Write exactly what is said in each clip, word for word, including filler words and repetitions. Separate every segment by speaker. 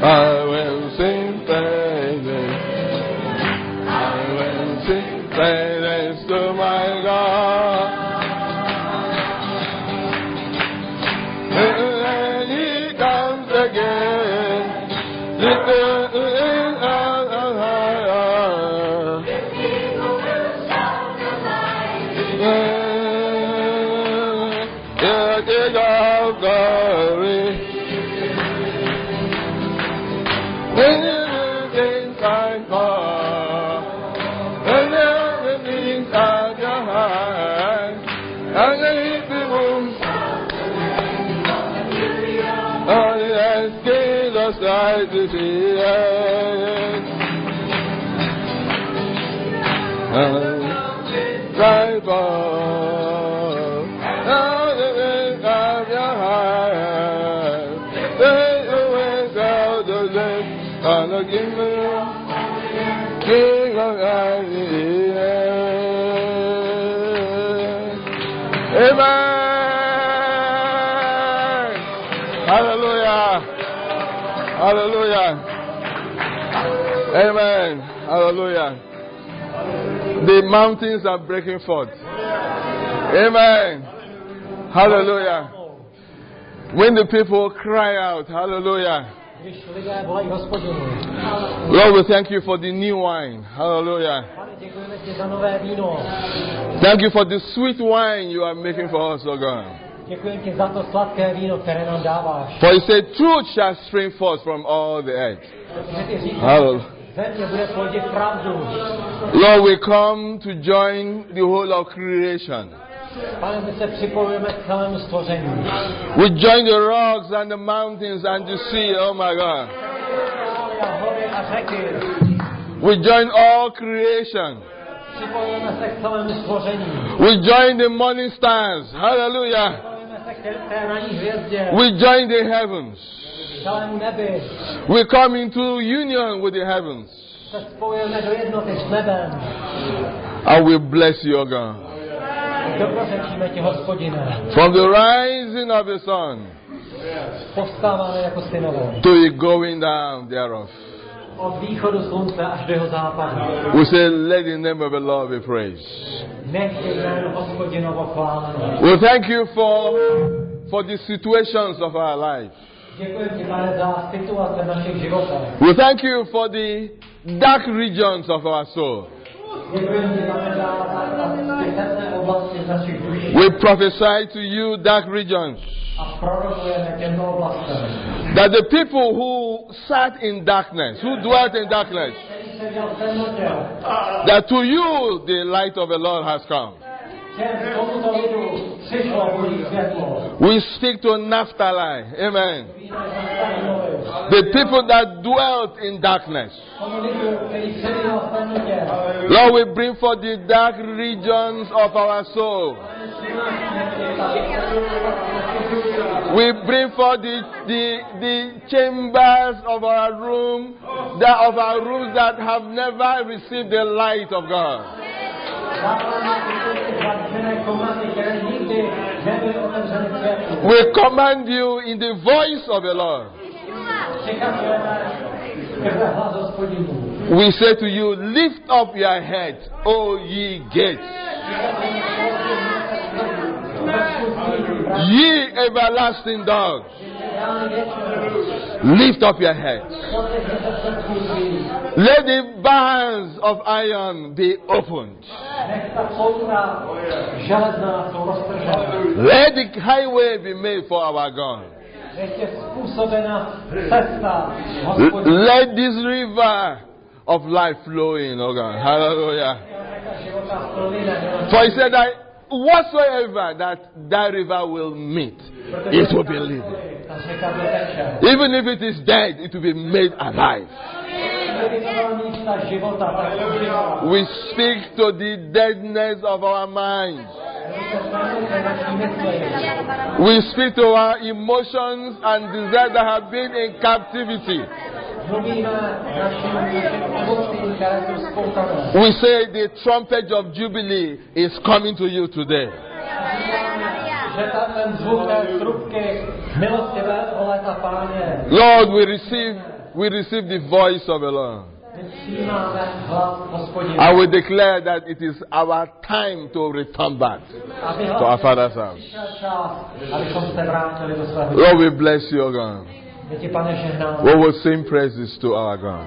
Speaker 1: I will sing praises. I will sing praises to my God. When He comes again, little side to see it. Right above, now the wind of your heart, take away all the lips on the kingdom, King of Israel. Amen. Hallelujah. Hallelujah. Amen. Hallelujah. The mountains are breaking forth. Amen. Hallelujah. When the people cry out, hallelujah. Lord, we thank you for the new wine. Hallelujah. Thank you for the sweet wine you are making for us, oh God.
Speaker 2: Děkuji ti za to sladké víno, které nám dáváš.
Speaker 1: For you say truth shall spring forth from all the earth.
Speaker 2: Země bude plodit pravdu.
Speaker 1: Lord, we come to join the whole of creation.
Speaker 2: Pane, my se připojujeme k celému stvoření.
Speaker 1: We join the rocks and the mountains and the sea, oh my God.
Speaker 2: Hory a řeky.
Speaker 1: We join all creation.
Speaker 2: Připojujeme se k celému stvoření.
Speaker 1: We join the morning stars. Hallelujah. We join the heavens. We come into union with the heavens. And we bless you, O God. From the rising of the sun to the going down thereof. We say, let the name of the Lord be praised. We thank you for, for the situations of our life. We thank you for the dark regions of our soul. We prophesy to you, dark regions, that the people who sat in darkness, who dwelt in darkness, that to you the light of the Lord has come. We speak to Naphtali, amen. The people that dwelt in darkness. Lord, we bring forth the dark regions of our soul. We bring forth the, the, the chambers of our room, that of our rooms that have never received the light of God. We command you in the voice of the Lord. We say to you, lift up your heads, O ye gates. Ye everlasting dogs, lift up your heads. Let the bands of iron be opened. Let the highway be made for our God. Let this river of life flow in, oh God. Hallelujah. For he said that whatsoever that that river will meet, it will be living. Even if it is dead, it will be made alive. We speak to the deadness of our minds. We speak to our emotions and desires that have been in captivity. We say the trumpet of Jubilee is coming to you today. Lord, we receive we receive the voice of the Lord.
Speaker 2: My přijímáme hlas Hospodina.
Speaker 1: And we declare that it is our time to return back
Speaker 2: Aby
Speaker 1: to our Father's house.
Speaker 2: přišel čas, abychom se vrátili do svého
Speaker 1: Lord, we bless you, O God.
Speaker 2: My ti, Pane, žehnáme.
Speaker 1: We will sing praises to our God.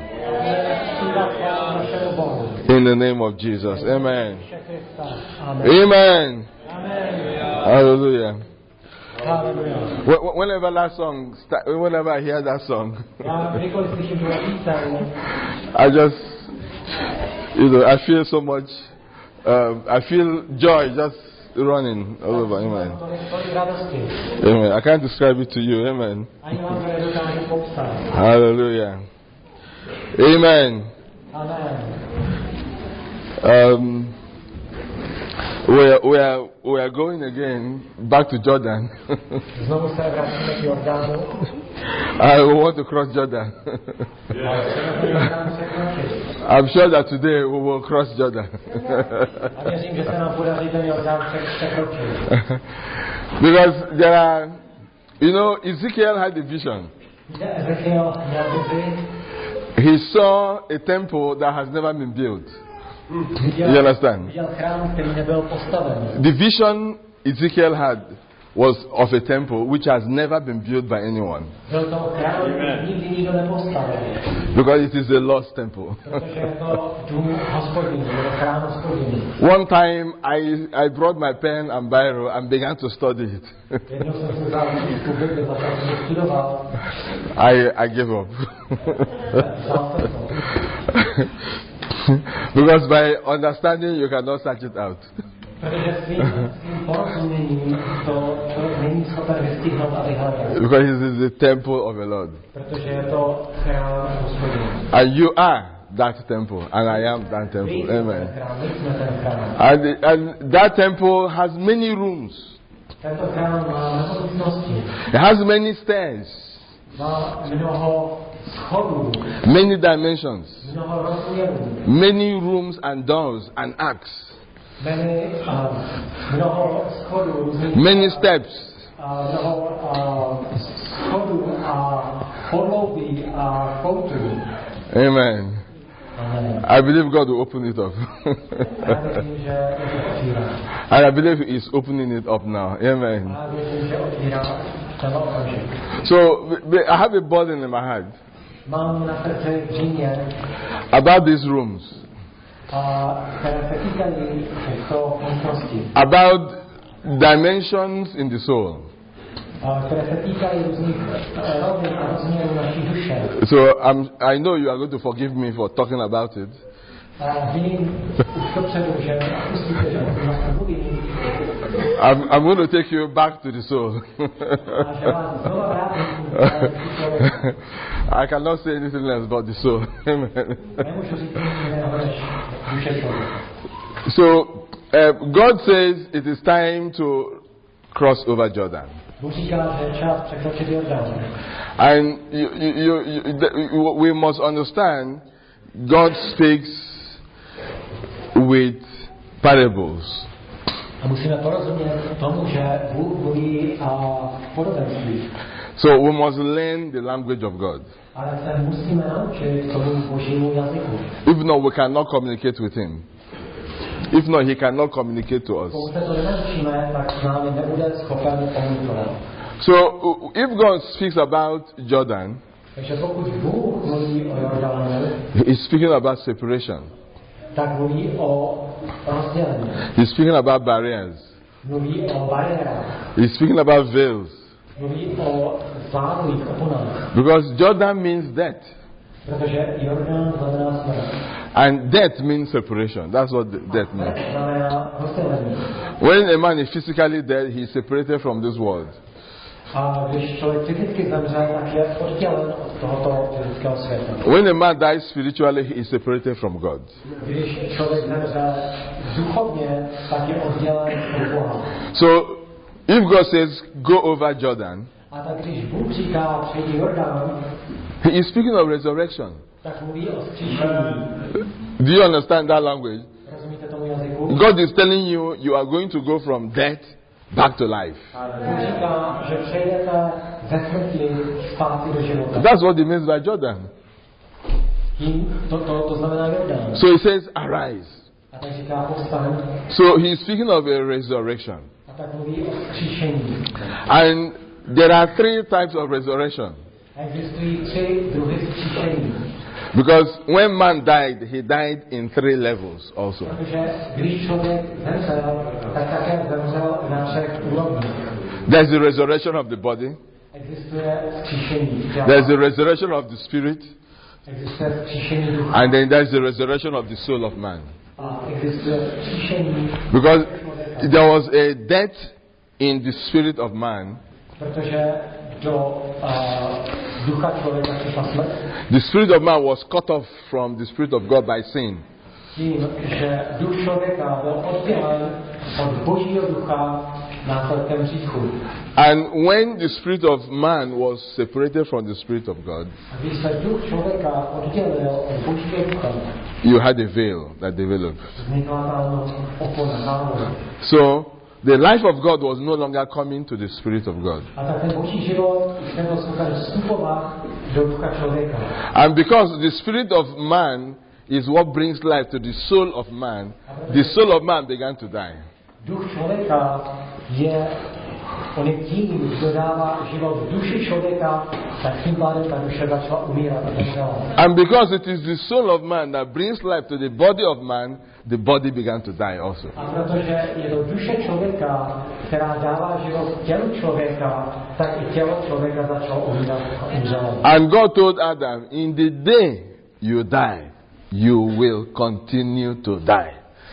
Speaker 1: In the name of Jesus. Amen. Amen. Hallelujah. Wh- Whenever that song, sta- whenever I hear that song, I just, you know, I feel so much, um, I feel joy just running all over. Amen. Amen. I can't describe it to you. Amen. Hallelujah. Amen. Um, we are, we are, we are going again back to Jordan. I want to cross Jordan. I'm sure that today we will cross Jordan. Because there are, you know, Ezekiel had a vision. He saw a temple that has never been built. You understand? The vision Ezekiel had was of a temple which has never been built by anyone. Because it is a lost temple. One time I, I brought my pen and biro and began to study it. I, I gave up. Because by understanding you cannot search it out. Because it is the temple of the Lord. And you are that temple, and I am that temple. Amen. And, and that temple has many rooms. It has many stairs. Many dimensions. Many rooms and doors and arcs. Many steps. Amen. I believe God will open it up. And I believe He is opening it up now. Amen. So I have a burden in my heart about these rooms, about dimensions in the soul. So I'm, I know you are going to forgive me for talking about it. I'm, I'm going to take you back to the soul. I cannot say anything else about the soul. Amen. So uh, God says it is time to cross over Jordan. And you, you, you, you, we must understand God speaks with parables. So we must learn the language of God. If not, we cannot communicate with Him. If not, He cannot communicate to us. So, if God speaks about Jordan, He's speaking about separation. He's speaking about barriers. He's speaking about veils. Because Jordan means death. And death means separation. That's what death means. When a man is physically dead, he is separated from this world. When a man dies spiritually, he is separated from God. So, if God says, go over Jordan, He is speaking of resurrection. Do you understand that language? God is telling you, you are going to go from death back to life.
Speaker 2: ze smrti zpátky do života.
Speaker 1: That's what it means by Jordan.
Speaker 2: Tím to, to, to znamená Jordan.
Speaker 1: So he says, arise.
Speaker 2: A tak říká povstaň.
Speaker 1: So he's speaking of a resurrection.
Speaker 2: A tak mluví o vzkříšení.
Speaker 1: And there are three types of resurrection.
Speaker 2: Existují tři druhy vzkříšení.
Speaker 1: Because when man died, he died in three levels also.
Speaker 2: Protože když člověk zemřel, tak také zemřel na třech úrovních.
Speaker 1: There's the resurrection of the body.
Speaker 2: Existuje vzkříšení těla.
Speaker 1: There's the resurrection of the spirit.
Speaker 2: Existuje vzkříšení ducha.
Speaker 1: And then there's the resurrection of the soul of man.
Speaker 2: A existuje vzkříšení.
Speaker 1: Because there was a death in the spirit of man.
Speaker 2: Protože do uh, ducha člověka přišla smrt.
Speaker 1: The spirit of man was cut off from the spirit of God by sin.
Speaker 2: Tím, že duch člověka byl oddělen od božího ducha následkem hříchu.
Speaker 1: And when the spirit of man was separated from the spirit of God,
Speaker 2: A když se duch člověka oddělil od božího ducha,
Speaker 1: you had a veil that developed.
Speaker 2: vznikla tam opona, závoj.
Speaker 1: So the life of God was no longer coming to the spirit of God.
Speaker 2: A tak ten boží život už nebyl schopen vstupovat do ducha člověka.
Speaker 1: And because the spirit of man is what brings life to the soul of man, the soul of man began to die.
Speaker 2: Duch člověka je, on je tím, kdo dává život duši člověka, tak tím pádem ta duše začala umírat a zemřela.
Speaker 1: And because it is the soul of man that brings life to the body of man, the body began to die also.
Speaker 2: A protože je to duše člověka, která dává život tělu člověka, tak i tělo člověka začalo umírat a umřelo.
Speaker 1: And God told Adam, in the day you die, you will continue to die.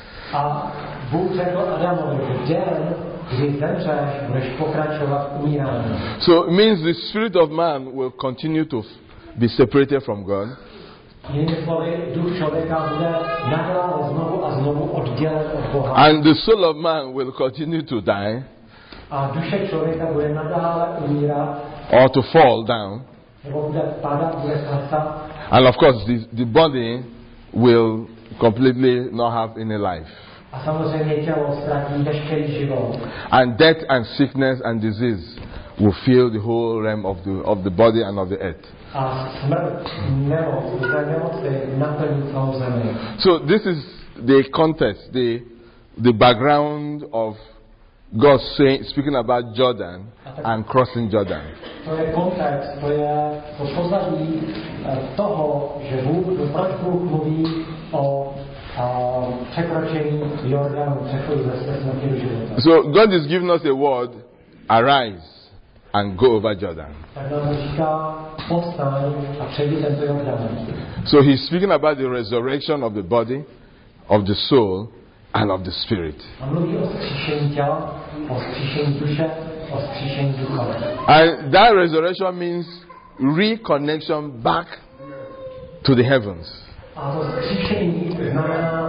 Speaker 2: A Bůh řekl Adamovi, že den, kdy zemřeš, budeš pokračovat v umírání.
Speaker 1: So it means the spirit of man will continue to be separated from God.
Speaker 2: Jinými slovy, duch člověka bude nadále znovu a znovu oddělen od Boha.
Speaker 1: And the soul of man will continue to die
Speaker 2: A duše člověka bude nadále umírat,
Speaker 1: or to fall down.
Speaker 2: nebo bude padat, bude klesat.
Speaker 1: And of course, the, the body will completely not have any life.
Speaker 2: A samozřejmě tělo ztratí veškerý život.
Speaker 1: And death and sickness and disease will fill the whole realm of the, of the body and of the earth.
Speaker 2: A smrt, nemoc, zlé nemoci naplní celou zemi.
Speaker 1: So this is the context, the, the background of God saying, speaking about Jordan and crossing Jordan.
Speaker 2: To je kontext, to je to pozadí eh, toho, že Bůh, proč Bůh mluví o a, překročení Jordanu, přechodu ze smrti do života.
Speaker 1: So God is giving us a word, arise and go over Jordan.
Speaker 2: Tak nám říká, povstaň a přejdi tento Jordan.
Speaker 1: So he's speaking about the resurrection of the body, of the soul, and of the spirit.
Speaker 2: A mluví o vzkříšení těla, o vzkříšení duše, o vzkříšení ducha.
Speaker 1: And that resurrection means reconnection back to the heavens.
Speaker 2: A to vzkříšení znamená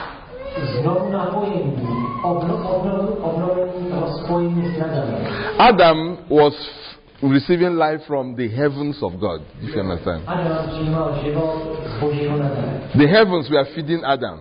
Speaker 2: znovu napojení, obno, obno, obnovení toho spojení s nebem.
Speaker 1: Adam was f- receiving life from the heavens of God, if you understand.
Speaker 2: Adam přijímal život z božího nebe.
Speaker 1: The heavens were feeding Adam.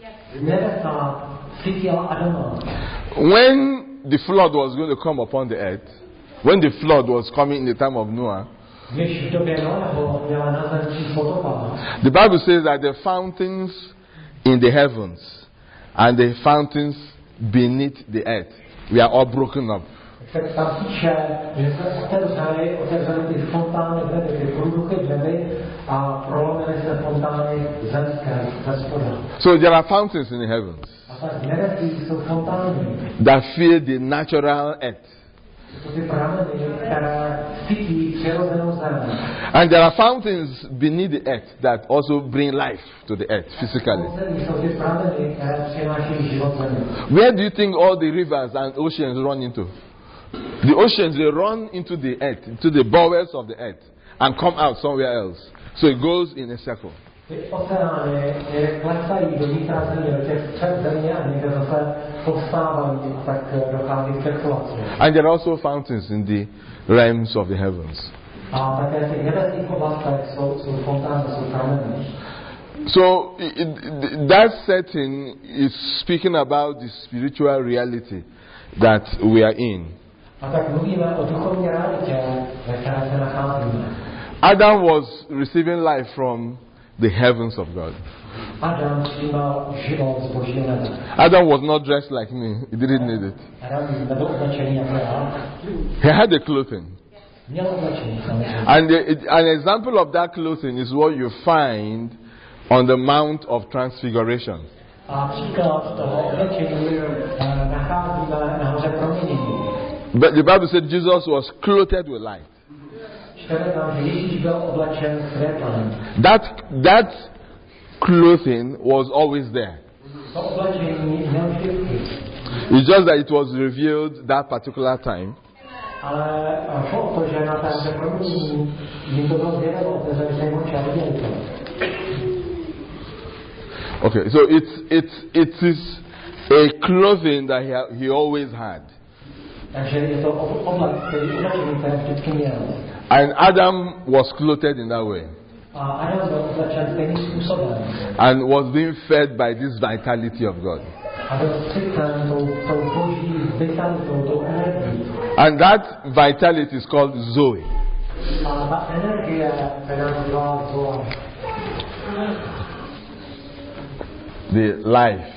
Speaker 2: Nebesa sytila Adama.
Speaker 1: When the flood was going to come upon the earth, when the flood was coming in the time of Noah,
Speaker 2: Když v době Noého měla na zem přijít potopa,
Speaker 1: the Bible says that the fountains in the heavens and the fountains beneath the earth were all broken up.
Speaker 2: tak tam píše, že se otevřely, otevřely ty fontány v nebi, ty průduchy v nebi a prolomily se fontány zemské ze spoda.
Speaker 1: So there are fountains in the heavens
Speaker 2: A tak v nebesích jsou fontány.
Speaker 1: that fill the natural earth.
Speaker 2: To ty prameny, které sytí přirozenou zem.
Speaker 1: And there are fountains beneath the earth that also bring life to the earth physically.
Speaker 2: Jsou ty prameny, které přinášejí život zemi.
Speaker 1: Where do you think all the rivers and oceans run into? The oceans, they run into the earth, into the bowels of the earth, and come out somewhere else. So it goes in a circle.
Speaker 2: Ty oceány někde klesají do vnitra země, do těch střed země a někde zase povstávají a tak dochází k cirkulaci.
Speaker 1: And there are also fountains in the realms of the heavens.
Speaker 2: A také v těch nebeských oblastech jsou, jsou fontány, jsou prameny.
Speaker 1: So it, it, that setting is speaking about the spiritual reality that we are in.
Speaker 2: A tak mluvíme o duchovní realitě, ve které se nacházíme.
Speaker 1: Adam was receiving life from the heavens of God.
Speaker 2: Adam přijímal život z Božího nebe.
Speaker 1: Adam was not dressed like me. He didn't need it.
Speaker 2: Adam nebyl oblečený jako já.
Speaker 1: He had the clothing.
Speaker 2: Měl oblečení samozřejmě.
Speaker 1: And the, it, an example of that clothing is what you find on the Mount of Transfiguration.
Speaker 2: A příklad toho oblečení nacházíme na hoře proměnění.
Speaker 1: But the Bible said Jesus was clothed with light.
Speaker 2: Čteme tam, že Ježíš byl oblečen světlem.
Speaker 1: That that clothing was always there.
Speaker 2: To oblečení měl vždycky.
Speaker 1: It's just that it was revealed that particular time.
Speaker 2: Ale šlo o to, že na té hoře proměnění jim to bylo zjeveno, otevřeli se jim oči a viděli to.
Speaker 1: Okay, so it's it's it is a clothing that he he always had.
Speaker 2: Takže je to oblek, který oblečení, které vždycky měl.
Speaker 1: And Adam was clothed in that way.
Speaker 2: A Adam byl oblečen stejným způsobem.
Speaker 1: And was being fed by this vitality of God.
Speaker 2: A byl sycen tou, tou boží vitalitou, tou energií.
Speaker 1: And that vitality is called Zoe.
Speaker 2: A ta energie se nazývá Zoe.
Speaker 1: The life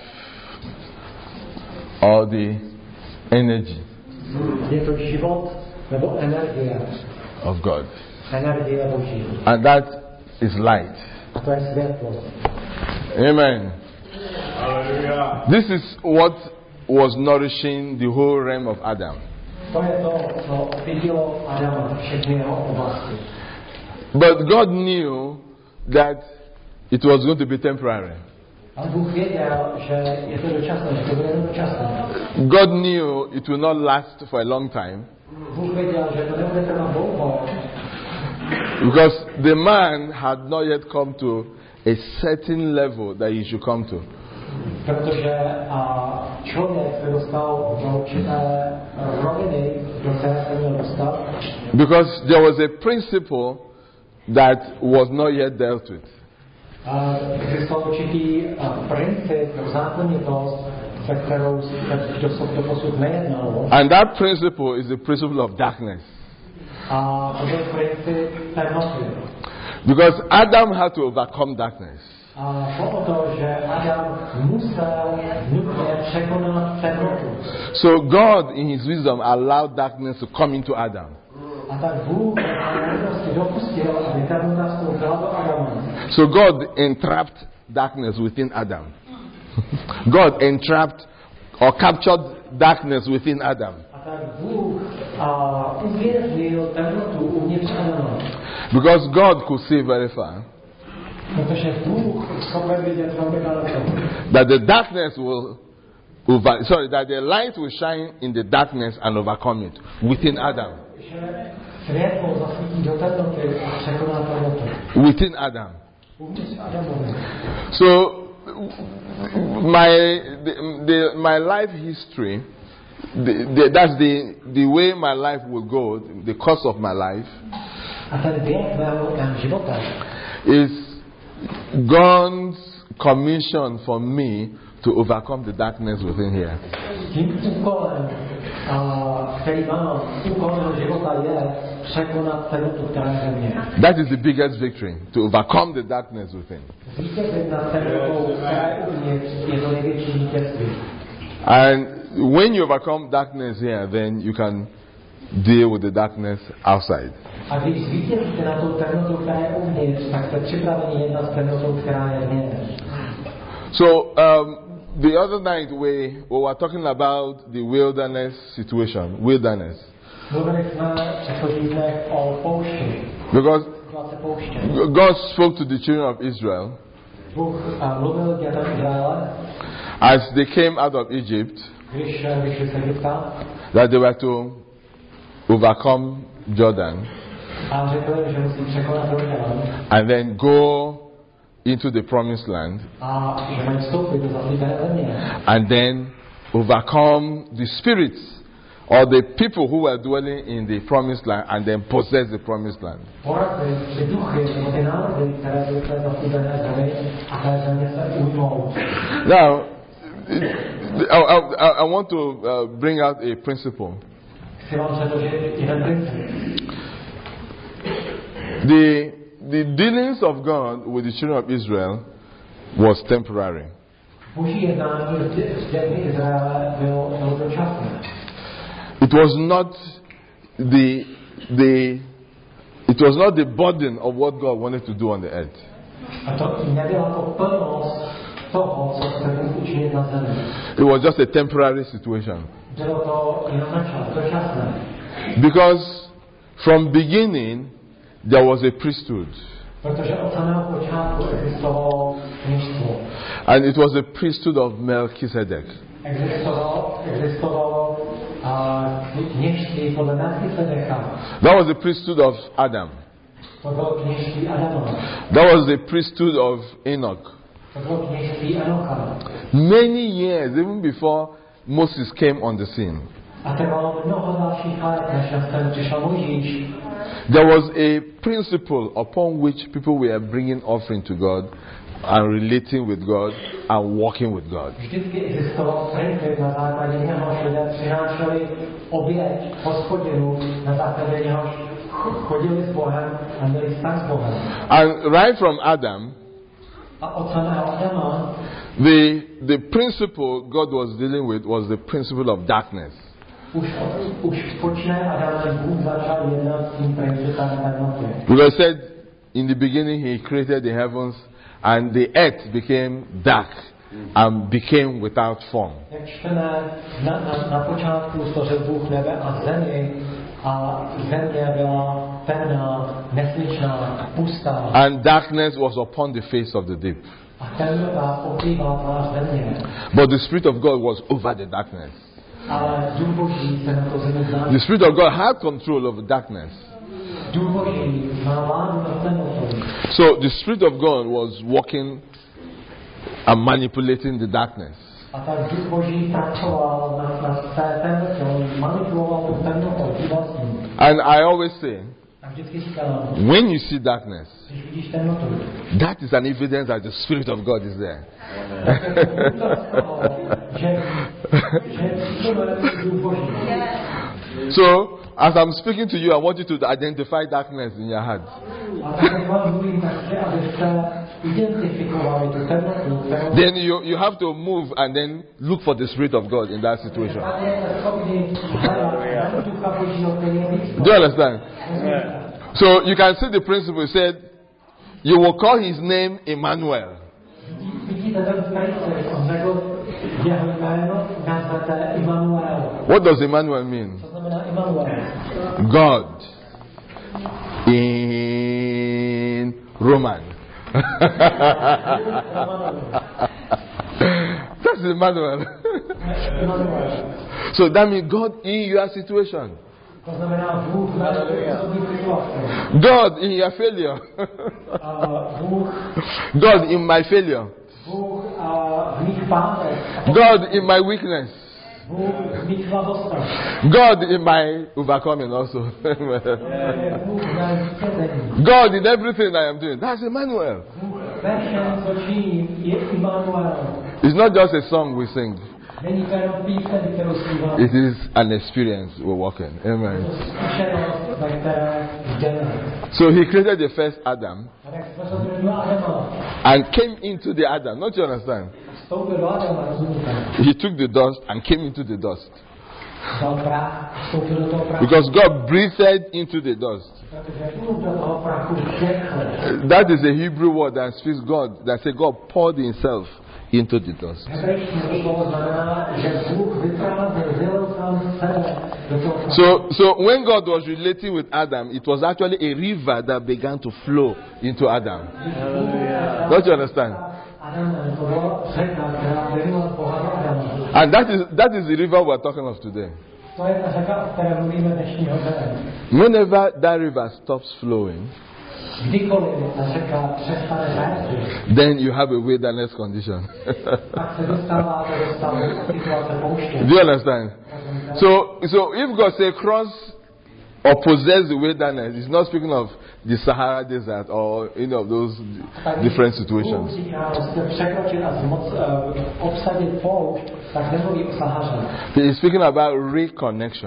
Speaker 1: or the energy
Speaker 2: Je to život nebo energie
Speaker 1: of God.
Speaker 2: Energie Boží.
Speaker 1: And that is light.
Speaker 2: A to je světlo.
Speaker 1: Amen. Hallelujah. This is what was nourishing the whole realm of Adam.
Speaker 2: To je to, co vidělo Adama, všechny jeho oblasti.
Speaker 1: But God knew that it was going to be temporary.
Speaker 2: Ale Bůh věděl, že je to dočasné, že to bude dočasné.
Speaker 1: God knew it will not last for a long time.
Speaker 2: Bůh věděl, že to nebude trvat dlouho.
Speaker 1: Because the man had not yet come to a certain level that he should come to.
Speaker 2: Protože a člověk se dostal do určité roviny, do které se měl dostat.
Speaker 1: Because there was a principle that was not yet dealt with.
Speaker 2: Existoval určitý princip, zákonitost, se kterou se do posud nejednalo.
Speaker 1: And that principle is the principle of darkness.
Speaker 2: A to byl princip temnoty.
Speaker 1: Because Adam had to overcome darkness.
Speaker 2: A šlo o to, že Adam musel nutně překonat temnotu.
Speaker 1: So God in his wisdom allowed darkness to come into Adam.
Speaker 2: A tak Bůh dopustil, aby temnota vstoupila do Adama.
Speaker 1: So God entrapped darkness within Adam. God entrapped or captured darkness within Adam.
Speaker 2: A tak Bůh a uvěznil temnotu uvnitř Adama.
Speaker 1: Because God could see very far.
Speaker 2: Protože Bůh schopen vidět velmi daleko.
Speaker 1: That the darkness will over, sorry, that the light will shine in the darkness and overcome it within Adam.
Speaker 2: Světlo zasvítí do temnoty a překoná temnotu.
Speaker 1: Within Adam.
Speaker 2: Uvnitř Adamovi.
Speaker 1: So my the, the, my life history, the, the, that's the the way my life will go, the course of my life,
Speaker 2: a ten běh mého života
Speaker 1: is God's commission for me to overcome the darkness within here.
Speaker 2: Tím úkolem, který mám, úkolem života je překonat temnotu, která je ve mně.
Speaker 1: That is the biggest victory, to overcome the darkness within.
Speaker 2: Vítězit nad temnotou, která je uvnitř, je to největší vítězství.
Speaker 1: And when you overcome darkness here, then you can deal with the darkness outside.
Speaker 2: A když zvítězíte na tou temnotou, která je uvnitř, tak jste připraveni jednat s temnotou, která je vnitř.
Speaker 1: So um, the other night we, we were talking about the wilderness situation, wilderness.
Speaker 2: Mluvili jsme v předchozích dnech o poušti.
Speaker 1: Because
Speaker 2: pouště.
Speaker 1: God spoke to the children of Israel
Speaker 2: Bůh mluvil dětem Izraele,
Speaker 1: as they came out of Egypt,
Speaker 2: když vyšli z Egypta,
Speaker 1: that they were to overcome Jordan
Speaker 2: a řekli, že musí překonat Jordan
Speaker 1: and then go into the promised land
Speaker 2: a že mají vstoupit do zaslíbené země
Speaker 1: and then overcome the spirits or the people who were dwelling in the promised land and then possess the promised land.
Speaker 2: porazit ty duchy nebo ty národy, které byly v té zaslíbené zemi a té země se ujmou.
Speaker 1: Now, I, I, I want to uh, bring out a principle.
Speaker 2: chci vám předložit jeden princip.
Speaker 1: The, the dealings of God with the children of Israel was temporary.
Speaker 2: Boží jednání s dětmi Izraele bylo, bylo dočasné.
Speaker 1: It was not the, the, it was not the burden of what God wanted to do on the earth.
Speaker 2: A to nebyla to plnost toho, co chce Bůh učinit na zemi.
Speaker 1: It was just a temporary situation.
Speaker 2: Bylo to jenom na čas, dočasné.
Speaker 1: Because from beginning there was a priesthood.
Speaker 2: Protože od samého počátku existovalo kněžstvo.
Speaker 1: And it was the priesthood of Melchizedek.
Speaker 2: Existovalo, existovalo uh, kněžství podle Melchisedeka.
Speaker 1: That was the priesthood of Adam.
Speaker 2: To bylo kněžství Adama.
Speaker 1: That was the priesthood of Enoch.
Speaker 2: To bylo kněžství Enocha.
Speaker 1: Many years, even before Moses came on the scene,
Speaker 2: A trvalo mnoho dalších let, než na scénu přišel Mojžíš.
Speaker 1: there was a principle upon which people were bringing offering to God and relating with God and walking with God.
Speaker 2: Vždycky existoval princip, na základě něhož lidé přinášeli oběť Hospodinu, na základě něhož chodili s Bohem a měli vztah s Bohem.
Speaker 1: And right from Adam,
Speaker 2: A od samého Adama
Speaker 1: the, the principle God was dealing with was the principle of darkness.
Speaker 2: už, už počne Adamem Bůh začal jednat s tím principem temnoty.
Speaker 1: Because said in the beginning he created the heavens and the earth became dark and became without form.
Speaker 2: Jak čteme, na, na, na počátku stvořil Bůh nebe a zemi a země byla temná, neslyšná, pustá.
Speaker 1: And darkness was upon the face of the deep.
Speaker 2: A temnota pokrývala tvář země.
Speaker 1: But the Spirit of God was over the darkness.
Speaker 2: Ale Duch Boží se na to zemi
Speaker 1: The
Speaker 2: znáší.
Speaker 1: Spirit of God had control over darkness.
Speaker 2: Duch Boží má vládu nad temnotou.
Speaker 1: So the Spirit of God was walking and manipulating the darkness.
Speaker 2: A tak Duch Boží pracoval na, na té temnotě, on manipuloval tu temnotou, tu vlastní.
Speaker 1: And I always say,
Speaker 2: A vždycky říkám,
Speaker 1: when you see darkness,
Speaker 2: když vidíš temnotu,
Speaker 1: that is an evidence that the Spirit of God is there.
Speaker 2: tak je to důkaz toho, že, že přítomný Duch Boží.
Speaker 1: So, as I'm speaking to you, I want you to identify darkness in your heart.
Speaker 2: A tak jak vám mluvím, tak chci, abyste identifikovali tu temnotu, kterou
Speaker 1: Then you, you have to move and then look for the Spirit of God in that situation. Do you understand? So you can see the principle. He said, you will call his name Emmanuel.
Speaker 2: Vidíte ten princip, on řekl, jeho jméno nazvete Immanuel.
Speaker 1: What does Emmanuel mean?
Speaker 2: Co znamená Immanuel?
Speaker 1: God in Roman. That's Emmanuel.
Speaker 2: Immanuel.
Speaker 1: So that means God in your situation.
Speaker 2: To znamená Bůh na osobní situaci.
Speaker 1: God in your failure.
Speaker 2: A Bůh,
Speaker 1: God in my failure.
Speaker 2: Bůh a v mých pátech.
Speaker 1: God in my weakness.
Speaker 2: Bůh v mých slabostech.
Speaker 1: God in my overcoming also.
Speaker 2: Bůh na vítězení.
Speaker 1: God in everything I am doing. That's Emmanuel.
Speaker 2: Bůh ve všem, co činím, je Immanuel.
Speaker 1: It's not just a song we sing.
Speaker 2: Není to jenom píseň, kterou zpíváme.
Speaker 1: It is an experience we're walking. Amen.
Speaker 2: To zkušenost, na které jdeme.
Speaker 1: So he created the first Adam
Speaker 2: A tak stvořil prvního Adama.
Speaker 1: and came into the Adam. Don't you understand?
Speaker 2: Vstoupil do Adama, rozumíte?
Speaker 1: He took the dust and came into the dust.
Speaker 2: Dal prach, vstoupil do toho prachu.
Speaker 1: Because God breathed into the dust.
Speaker 2: Protože Bůh do toho prachu vdechl.
Speaker 1: That is a Hebrew word that speaks God, that says God poured himself into the dust.
Speaker 2: Hebrejští to slovo znamená, že Bůh vyprázdnil, vylil sám sebe do toho prachu.
Speaker 1: So, so when God was relating with Adam, it was actually a river that began to flow into Adam. Don't you understand?
Speaker 2: Adam, to byla řeka, která vylila z Boha do Adama.
Speaker 1: And that is that is the river we're talking of today.
Speaker 2: To je ta řeka, o které mluvíme dnešního dne.
Speaker 1: Whenever that river stops flowing,
Speaker 2: Kdykoliv ta řeka přestane vést,
Speaker 1: then you have a wilderness condition.
Speaker 2: tak se dostáváte do stavu situace pouště.
Speaker 1: Do you understand? So, so if God say cross or possess the wilderness, he's not speaking of the Sahara Desert or any of those different situations.
Speaker 2: Bůh říká, prostě překročit a zmoc, uh, obsadit poušť, tak nemluví o Sahaře.
Speaker 1: He is speaking about reconnection.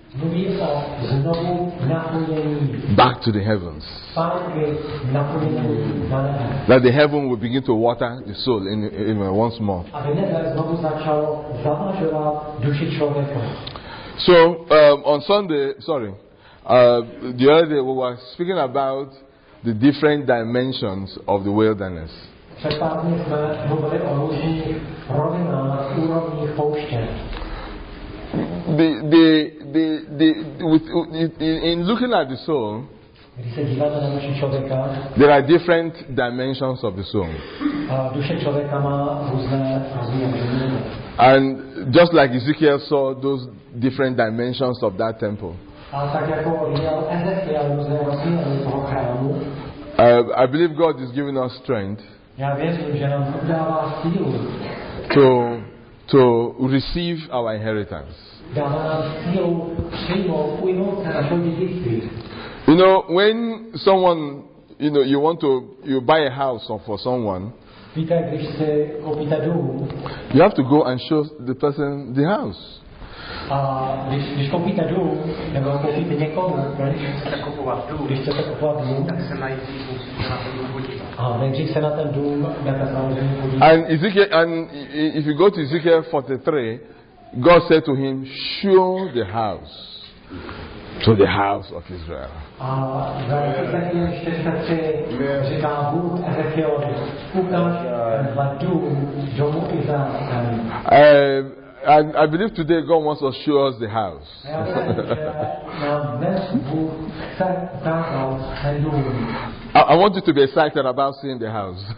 Speaker 2: Mluví o znovu napojení.
Speaker 1: Back to the heavens.
Speaker 2: Zpátky napojení na nebe.
Speaker 1: That the heaven will begin to water the soul in, in, in once more.
Speaker 2: Aby nebe znovu začalo zavlažovat duši člověka.
Speaker 1: So um, on Sunday, sorry, uh, the other day we were speaking about the different dimensions of the wilderness.
Speaker 2: Před pár dny jsme mluvili o různých rovinách, úrovních pouště.
Speaker 1: The, the, the, the, with, in, in looking at the soul,
Speaker 2: Když se díváte na duši člověka,
Speaker 1: there are different dimensions of the soul.
Speaker 2: a duše člověka má různé rozměry.
Speaker 1: And just like Ezekiel saw those different dimensions of that temple,
Speaker 2: A tak jako viděl Ezekiel různé rozměry toho chrámu,
Speaker 1: uh, I believe God is giving us strength
Speaker 2: já věřím, že nám dává sílu,
Speaker 1: to, to receive our inheritance.
Speaker 2: dává nám sílu přijmout, ujmout se našeho dědictví.
Speaker 1: You know, when someone, you know, you want to, you buy a house for someone,
Speaker 2: Víte, když si koupíte dům,
Speaker 1: you have to go and show the person the house.
Speaker 2: a když, když koupíte dům, nebo koupíte někomu, když chcete kupovat dům, když chcete kupovat dům, tak se nejdřív musíte na ten dům podívat. A nejdřív se na ten dům jdete samozřejmě podívat.
Speaker 1: And Ezekiel, and if you go to Ezekiel forty-three, God said to him, "Show the house to the house of Israel."
Speaker 2: A v Ezechiel čtyřicet tři říká Bůh Ezekielovi, ukáž tenhle dům domu Izraele.
Speaker 1: Uh, I, I believe today God wants to show us the house.
Speaker 2: A já věřím, že nám dnes Bůh chce ukázat ten dům.
Speaker 1: I, I want you to be excited about seeing the house.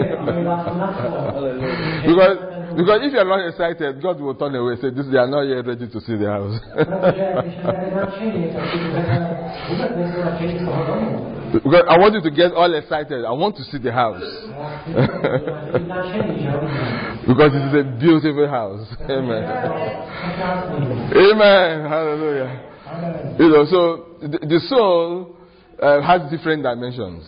Speaker 1: because, because if you are not excited, God will turn away and say, this, they are not yet ready to see the house. Because I want you to get all excited. I want to see the house. Because it is a beautiful house. Amen. Amen. Hallelujah. You know, so the, the soul uh, has different dimensions.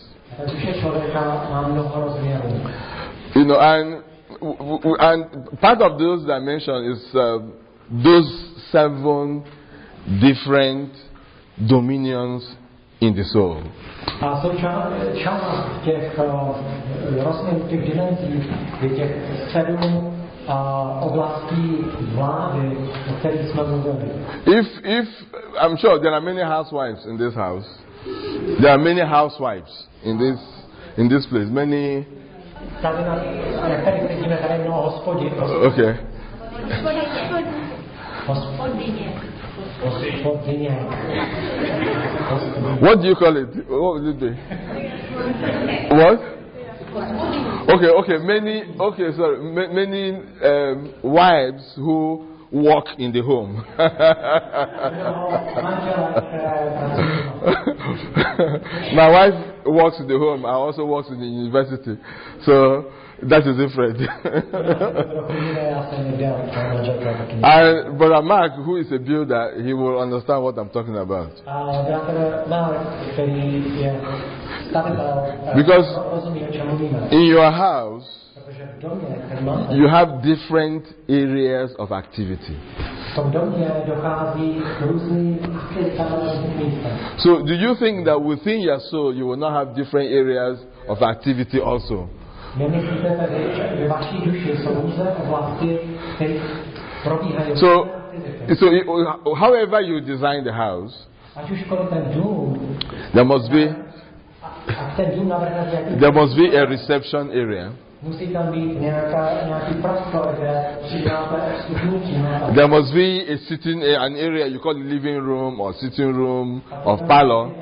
Speaker 1: You know, and w- w- and part of those dimensions is uh, those seven different dominions in the soul.
Speaker 2: A součást část těch rozměrů, těch dimenzí, je těch sedm oblastí vlády, o kterých jsme mluvili.
Speaker 1: If, if, I'm sure there are many housewives in this house. There are many housewives in this, in this place. Many.
Speaker 2: Tady na, jak tady vidíme, tady mnoho hospodin.
Speaker 1: Okay.
Speaker 2: Hospodyně. Hospodyně.
Speaker 1: What do you call it? What would it be? What? Okay, okay, many, okay, sorry, ma- many um, wives who work in the home. My wife works in the home. I also work in the university, so that is different. And Brother Mark, who is a builder, he will understand what I'm talking about. Because in your house, you have different areas of activity. So do you think that within your soul you will not have different areas of activity also? So, so it, however you design the house, there must be there must be a reception area. There must be a sitting an area you call the living room or sitting room or parlor.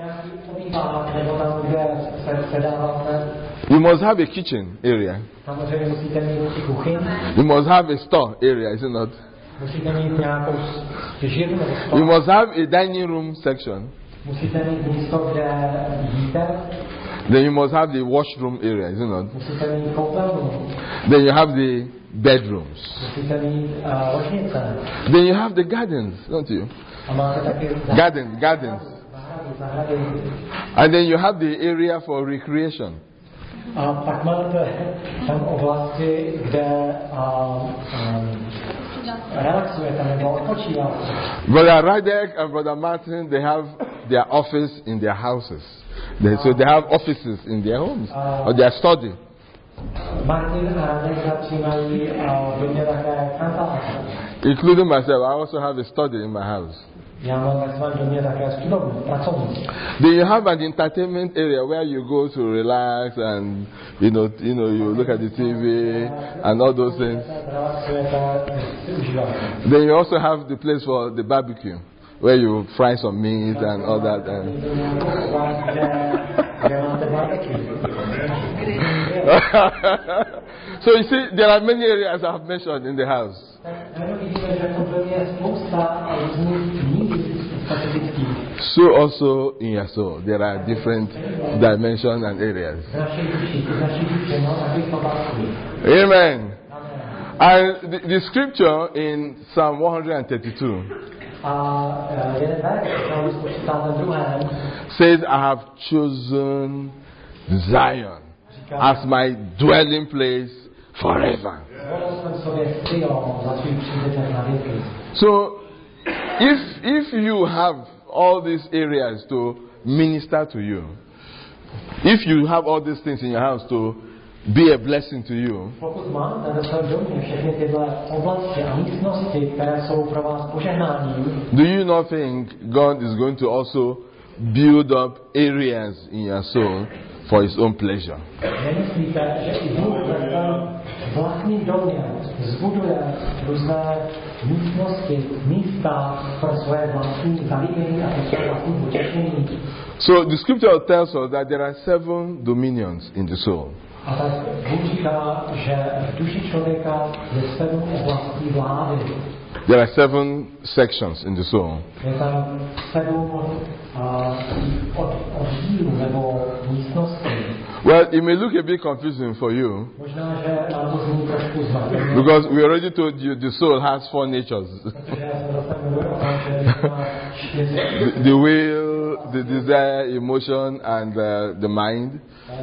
Speaker 1: You must have a kitchen area. You must have a store area, is it not? You must have a dining room section. Then you must have the washroom area, is it not? Then you have the bedrooms. Then you have the gardens, don't you? Garden, gardens. And then you have the area for recreation.
Speaker 2: relaxujete nebo odpočíváte.
Speaker 1: Brother Radek and Brother Martin, they have their office in their houses. They, so they have offices in their homes or their study.
Speaker 2: Martin a Radek začínají v domě také kanceláře.
Speaker 1: Including myself, I also have a study in my house.
Speaker 2: Já mám ve svém domě také studovnu, pracovní.
Speaker 1: Then you have an entertainment area where you go to relax and you know, you know, you look at the T V and all those things. Then you also have the place for the barbecue where you fry some meat and all that. And so you see, there are many areas I have mentioned in the house. So also in your soul, there are different dimensions and areas. Amen. And the, the scripture in Psalm one thirty-two says, I have chosen Zion as my dwelling place forever. So, if if you have all these areas to minister to you, if you have all these things in your house to be a blessing to you, do you not think God is going to also build up areas in your soul for His own pleasure? So the scripture tells us that there are seven dominions in the soul. There are seven sections in the soul. Well, it may look a bit confusing for you because we already told you the soul has four natures. the, the will, the desire, emotion, and uh, the mind.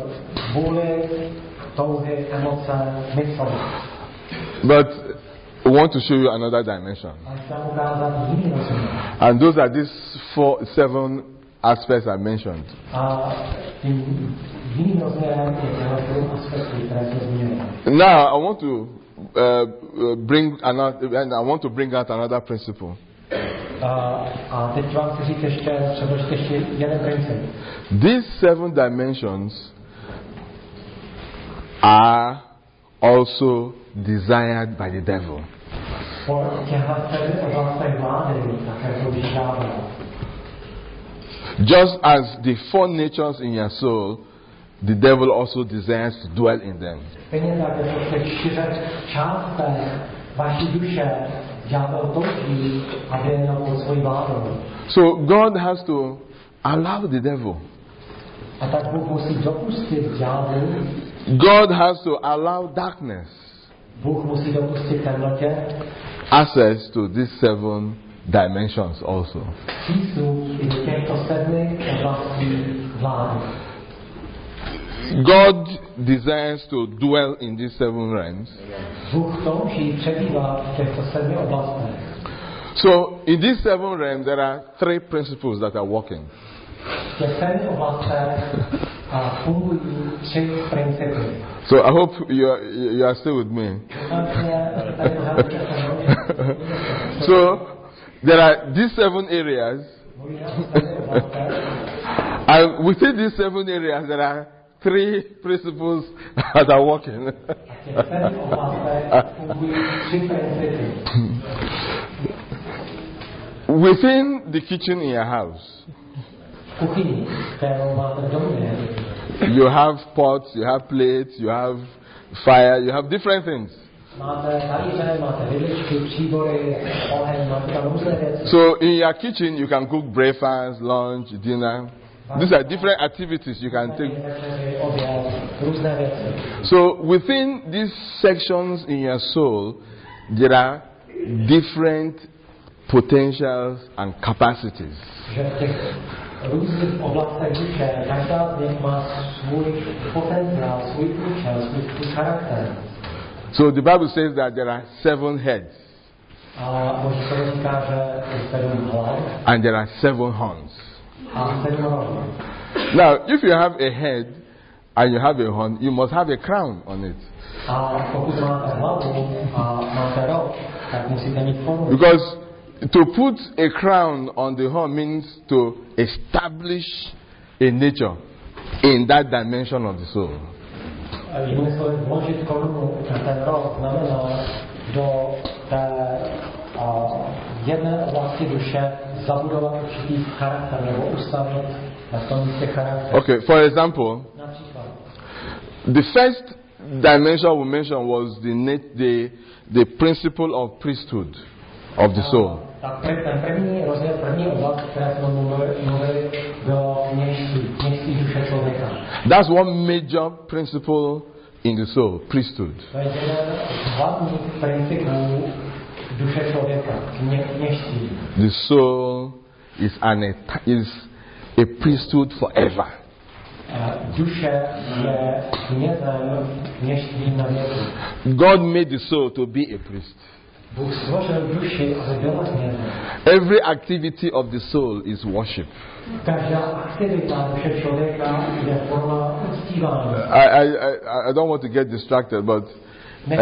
Speaker 1: But I want to show you another dimension. And those are these four, seven aspects I mentioned. Now I want to uh, bring another, and I want to bring out another principle. These seven dimensions are also desired by the devil. Just as the four natures in your soul, the devil also desires to dwell in them. So God has to allow the devil. God has to allow darkness access to these seven dimensions also. God desires to dwell in these seven realms. So in these seven realms there are three principles that are working. So I hope you are, you are still with me. So there are these seven areas, and within these seven areas there are three principles that are working. Within the kitchen in your house, you have pots, you have plates, you have fire, you have different things. So in your kitchen you can cook breakfast, lunch, dinner. These are different activities you can take. So within these sections in your soul, there are different potentials and capacities. So the Bible says that there are seven heads.
Speaker 2: A Boží slovo říká, že je sedm hlav
Speaker 1: and there are seven horns.
Speaker 2: a sedm rohů.
Speaker 1: Now, if you have a head and you have a horn, you must have a crown on it.
Speaker 2: A pokud máte hlavu a máte roh, tak musíte mít korunu.
Speaker 1: Because to put a crown on the horn means to establish a nature in that dimension of the soul.
Speaker 2: Jinými slovy, vložit korunu na ten roh znamená do té a, jedné oblasti duše zabudovat určitý charakter nebo ustavit na tom místě charakter.
Speaker 1: Okay, for example,
Speaker 2: Například.
Speaker 1: the first dimension we mentioned was the, nat- the, the principle of priesthood of the soul.
Speaker 2: A ten první rozměr, první oblast, které jsme mluvili, mluvili bylo kněžství, kněžství duše člověka.
Speaker 1: That's one major principle in the soul, priesthood.
Speaker 2: To je jeden z hlavních principů duše člověka, kně, kněžství.
Speaker 1: The soul is an et- is a priesthood forever.
Speaker 2: Duše je knězem, kněžstvím na věky.
Speaker 1: God made the soul to be a priest.
Speaker 2: Bůh stvořil duši, aby byla knězem.
Speaker 1: Every activity of the soul is worship.
Speaker 2: Každá aktivita duše člověka je forma uctívání.
Speaker 1: I, I, I, I don't want to get distracted, but uh,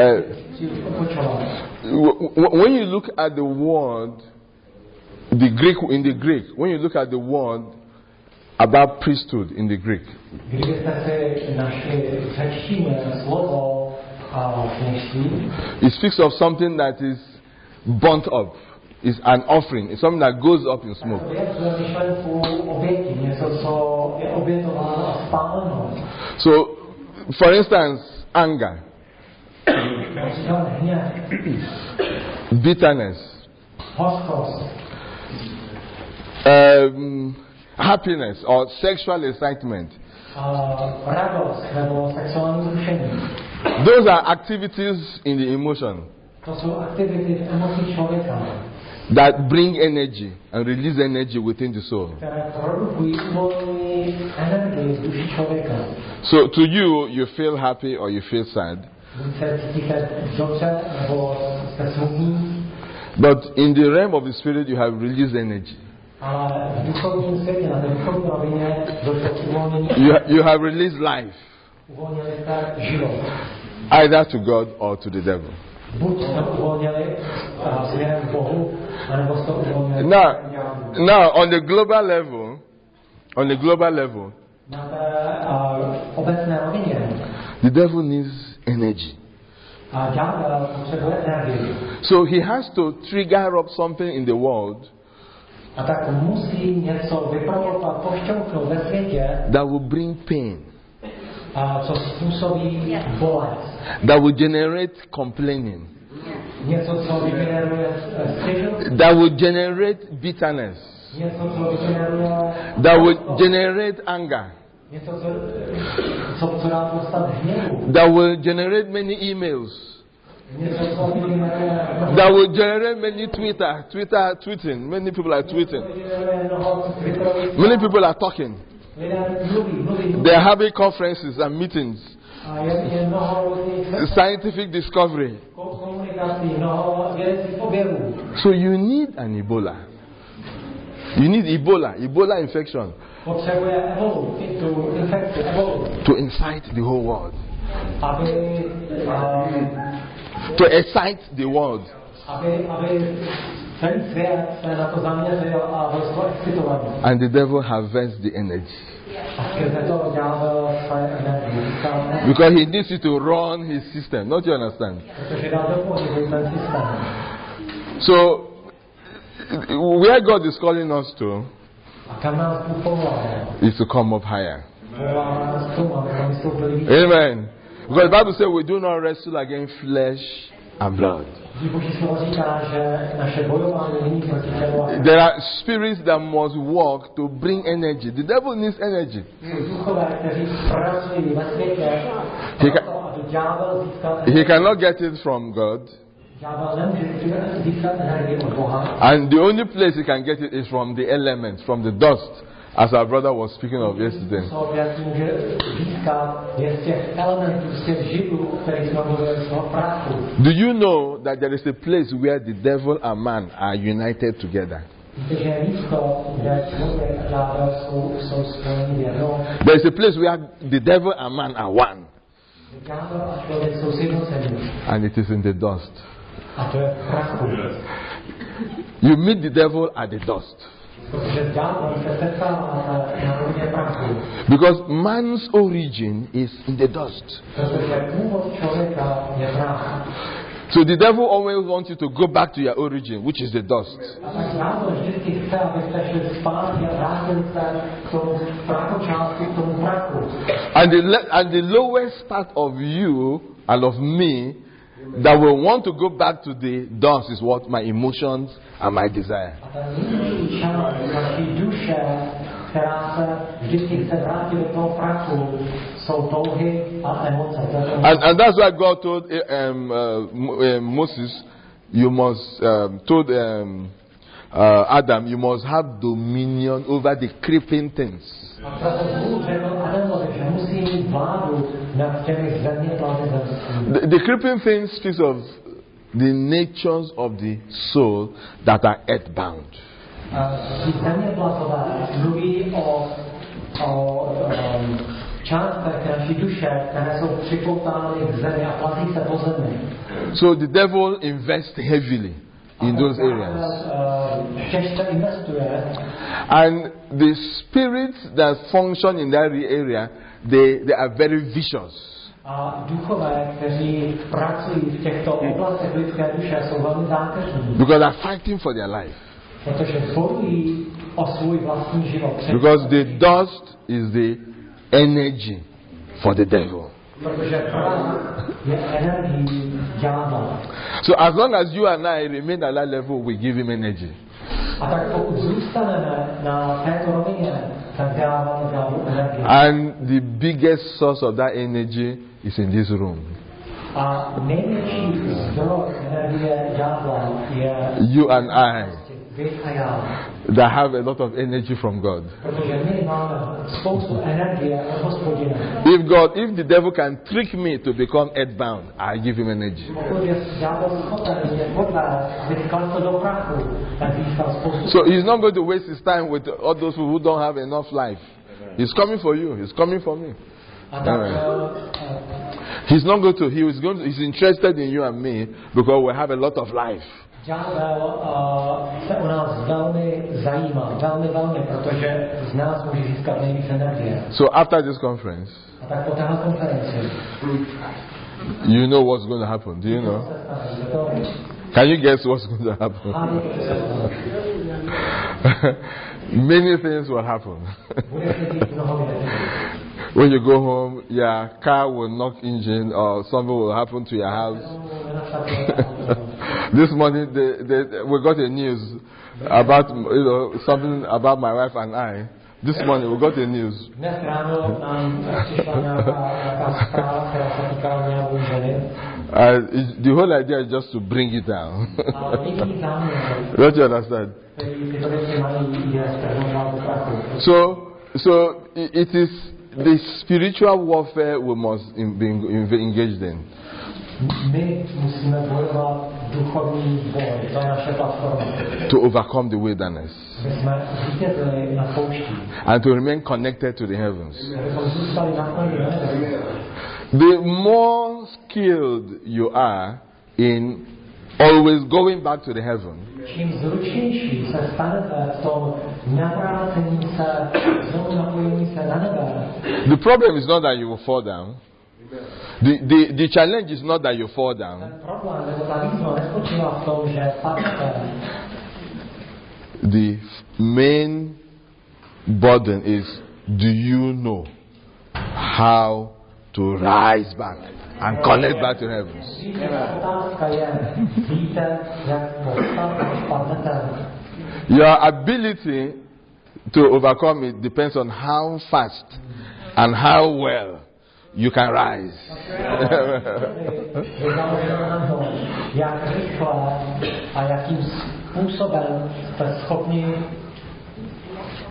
Speaker 1: w- w- when you look at the word, the Greek in the Greek, when you look at the word about priesthood in the Greek,
Speaker 2: Kdybyste si našli v řečtině slovo a kněžství,
Speaker 1: it speaks of something that is burnt up, is an offering, it's something that goes up in smoke.
Speaker 2: vyjadřuje myšlenku oběti, něco, co je obětováno a spáleno.
Speaker 1: So, for instance, anger,
Speaker 2: Například hněv,
Speaker 1: bitterness,
Speaker 2: hořkost,
Speaker 1: um, happiness, or sexual excitement.
Speaker 2: a radost nebo sexuální zrušení.
Speaker 1: Those are activities in the emotion
Speaker 2: To jsou aktivity v emocí člověka,
Speaker 1: that bring energy and release energy within the soul.
Speaker 2: které produkují, uvolňují energii z duši člověka.
Speaker 1: So to you, you feel happy or you feel sad.
Speaker 2: Buď se cítíte dobře, nebo jste smutní,
Speaker 1: But in the realm of the spirit, you have released energy.
Speaker 2: ale v duchovním světě, na té duchovní rovině, došlo k uvolnění.
Speaker 1: You, ha- you have released life,
Speaker 2: Uvolnili jste život.
Speaker 1: either to God or to the devil.
Speaker 2: Buď jste uvolnili a, směrem k Bohu, anebo jste uvolnili
Speaker 1: Now,
Speaker 2: směrem k ďáblu.
Speaker 1: now on the global level, on the global level,
Speaker 2: Na té a, obecné rovině
Speaker 1: the devil needs energy.
Speaker 2: a ďábel potřebuje energii.
Speaker 1: So he has to trigger up something in the world
Speaker 2: A tak musí něco vyprovokovat, pošťouchnout ve světě,
Speaker 1: that will bring pain,
Speaker 2: a co způsobí bolest.
Speaker 1: that will generate complaining,
Speaker 2: Něco, co vygeneruje stěžost.
Speaker 1: that will generate bitterness,
Speaker 2: Něco, co vygeneruje
Speaker 1: that will generate anger,
Speaker 2: něco, co, co, co dá postat hněvu.
Speaker 1: that will generate many emails,
Speaker 2: Něco, co vygeneruje
Speaker 1: that will generate many Twitter, Twitter, tweeting. Many people are tweeting.
Speaker 2: vygeneruje mnoho twitterových.
Speaker 1: Many people are talking.
Speaker 2: Lidé mluví, mluví, mluví.
Speaker 1: They are having conferences and meetings,
Speaker 2: A je, je mnoho různých
Speaker 1: scientific discovery.
Speaker 2: komunikací, mnoho vědeckých objevů.
Speaker 1: So you need an Ebola. You need Ebola, Ebola infection,
Speaker 2: Potřebuje ebolu, tu infekci, ebolu,
Speaker 1: to incite the whole world,
Speaker 2: aby, um,
Speaker 1: to excite the world.
Speaker 2: aby, aby celý svět se na to zaměřil a byl z toho excitovaný.
Speaker 1: And the devil harvests the energy.
Speaker 2: A skrze to ďábel své energii.
Speaker 1: Because he needs you to run his system. Don't you understand?
Speaker 2: Protože dá do pohybu ten systém.
Speaker 1: So, where God is calling us to
Speaker 2: A kam nás Bůh povolal?
Speaker 1: is to come up higher.
Speaker 2: Povolal nás k tomu, abychom vystoupili víc.
Speaker 1: Amen. Because the Bible says we do not wrestle against flesh and blood.
Speaker 2: Boží slovo říká, že naše bojování není proti tělu a
Speaker 1: There are spirits that must work to bring energy. The devil needs energy.
Speaker 2: jsou duchové, kteří pracují ve světě,
Speaker 1: He can-
Speaker 2: proto, aby ďábel získal
Speaker 1: He
Speaker 2: energii.
Speaker 1: cannot get it from God.
Speaker 2: Ďábel nemůže získat energii od Boha.
Speaker 1: And the only place he can get it is from the elements, from the dust as our brother was speaking of yesterday. Do you know that there is a place where the devil and man are united together? There is a place where the devil and man are one. And it is in the dust. You meet the devil at the dust. Because man's origin is in the dust. So the devil always wants you to go back to your origin, which is the dust. And the, le- and the lowest part of you and of me that will want to go back to the dust is what? My emotions and my desire. And, and that's why God told um, uh, Moses, you must, um, told um, uh, Adam, you must have dominion over the creeping things. The, the creeping things speaks of the natures of the soul that are earthbound. So the devil invests heavily in those areas. And the spirits that function in that area, they, they are very vicious. Because they are fighting for their life. Because the dust is the energy for the devil. So as long as you and I remain at that level, we give him energy. And the biggest source of that energy is in this room. You and I, that have a lot of energy from God. If God, if the devil can trick me to become earthbound, I give him energy. So he's not going to waste his time with all those who don't have enough life. He's coming for you. He's coming for me. Right. He's not going to. He is going to, he's interested in you and me because we have a lot of life. So after this conference, you know what's going to happen. Do you know? Can you guess what's going to happen? Many things will happen. When you go home, your car will knock engine or something will happen to your house. This morning, they, they, we got a news about, you know, something about my wife and I. This morning, we got a news. Uh, the whole idea is just to bring it down. Don't you understand? So, so it is the spiritual warfare we must in, be engaged in. To overcome the wilderness and to remain connected to the heavens. The more skilled you are in always going back to the heaven, the problem is not that you will fall down. The, the, the challenge is not that you fall down. The main burden is, do you know how to rise back and connect back to heavens? Your ability to overcome it depends on how fast and how well you can rise.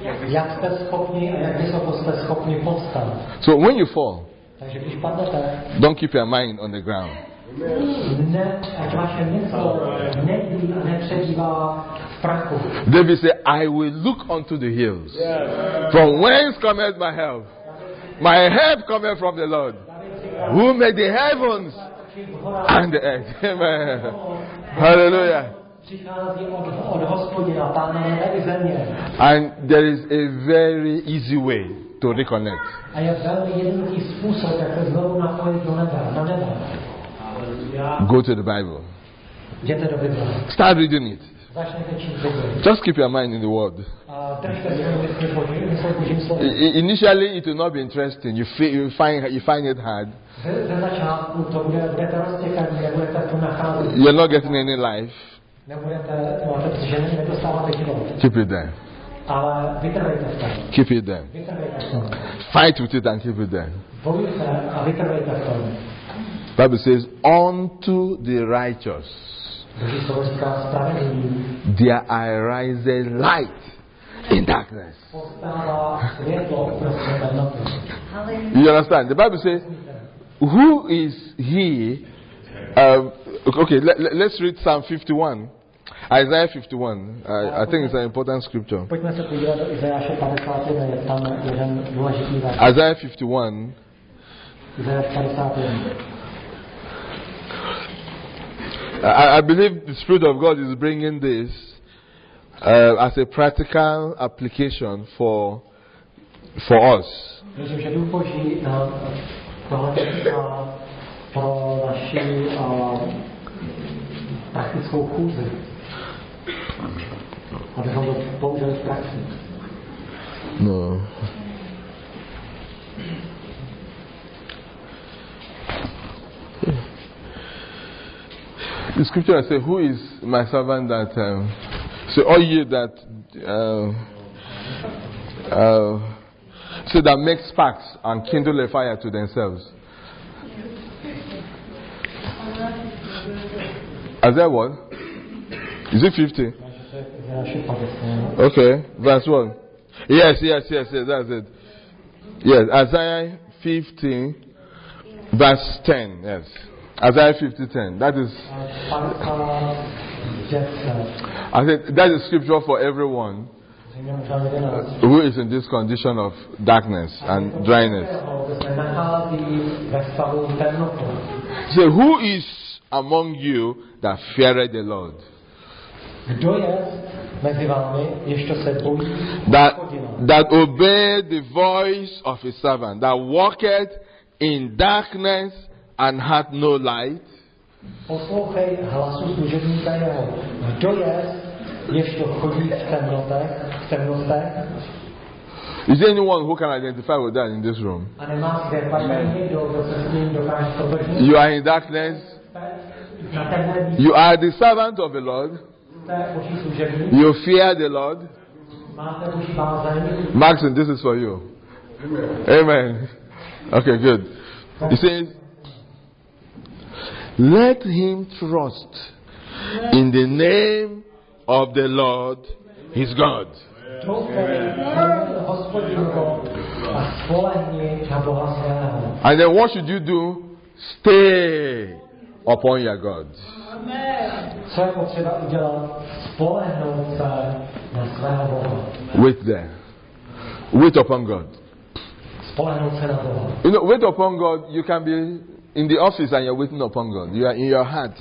Speaker 2: Jak jste schopni a jak vysoko jste schopni povstat.
Speaker 1: So when you fall,
Speaker 2: Takže když padnete,
Speaker 1: don't keep your mind on the ground.
Speaker 2: ne, ať vaše mysl neví a nepřebývá v prachu.
Speaker 1: David said, I will look unto the hills. From whence cometh my help? My help cometh from the Lord, who made the heavens and the earth. Amen. Hallelujah. And there is a very easy way to reconnect. Go to the Bible. Start reading it. Just keep your mind in the Word. I- initially, it will not be interesting. You, feel, you find you find it hard. You're not getting any life. Keep it there. Keep it there. Fight with it and keep it there. Bible says, unto the righteous there arises light in darkness. You understand? The Bible says, who is he? Um, okay, let, let, let's read Psalm fifty-one. Isaiah fifty-one. I, I think it's an important scripture. Isaiah fifty-one. I, I believe the Spirit of God is bringing this uh, as a practical application for for us. No. The scripture says, who is my servant that um, say all ye that uh, uh, say that make sparks and kindle a fire to themselves. Isaiah what? Is it fifty? Okay, verse one. Yes, yes, yes, yes, that's it. Yes, Isaiah fifty, verse ten. Yes, Isaiah fifty, ten. That is. I said that is scripture for everyone who is in this condition of darkness and dryness. So, who is among you that feareth the Lord? That, that obey the voice of his servant, that walketh in darkness and hath no light.
Speaker 2: Poslouchej hlasu služebníka jeho. Kdo je, ještě chodí v temnotech, v temnostech?
Speaker 1: Is there anyone who can identify with that in this room?
Speaker 2: A nemá kde někdo, kdo se s ním dokáže stotožnit?
Speaker 1: You are in darkness. You are the servant of the Lord. You fear the Lord. Maxon, this is for you. Amen. Okay, good. He says, let him trust in the name of the Lord his God. And then what should you do? Stay upon your God. Wait there. Wait upon God. You know, wait upon God, you can be in the office and you're waiting upon God. You are in your heart.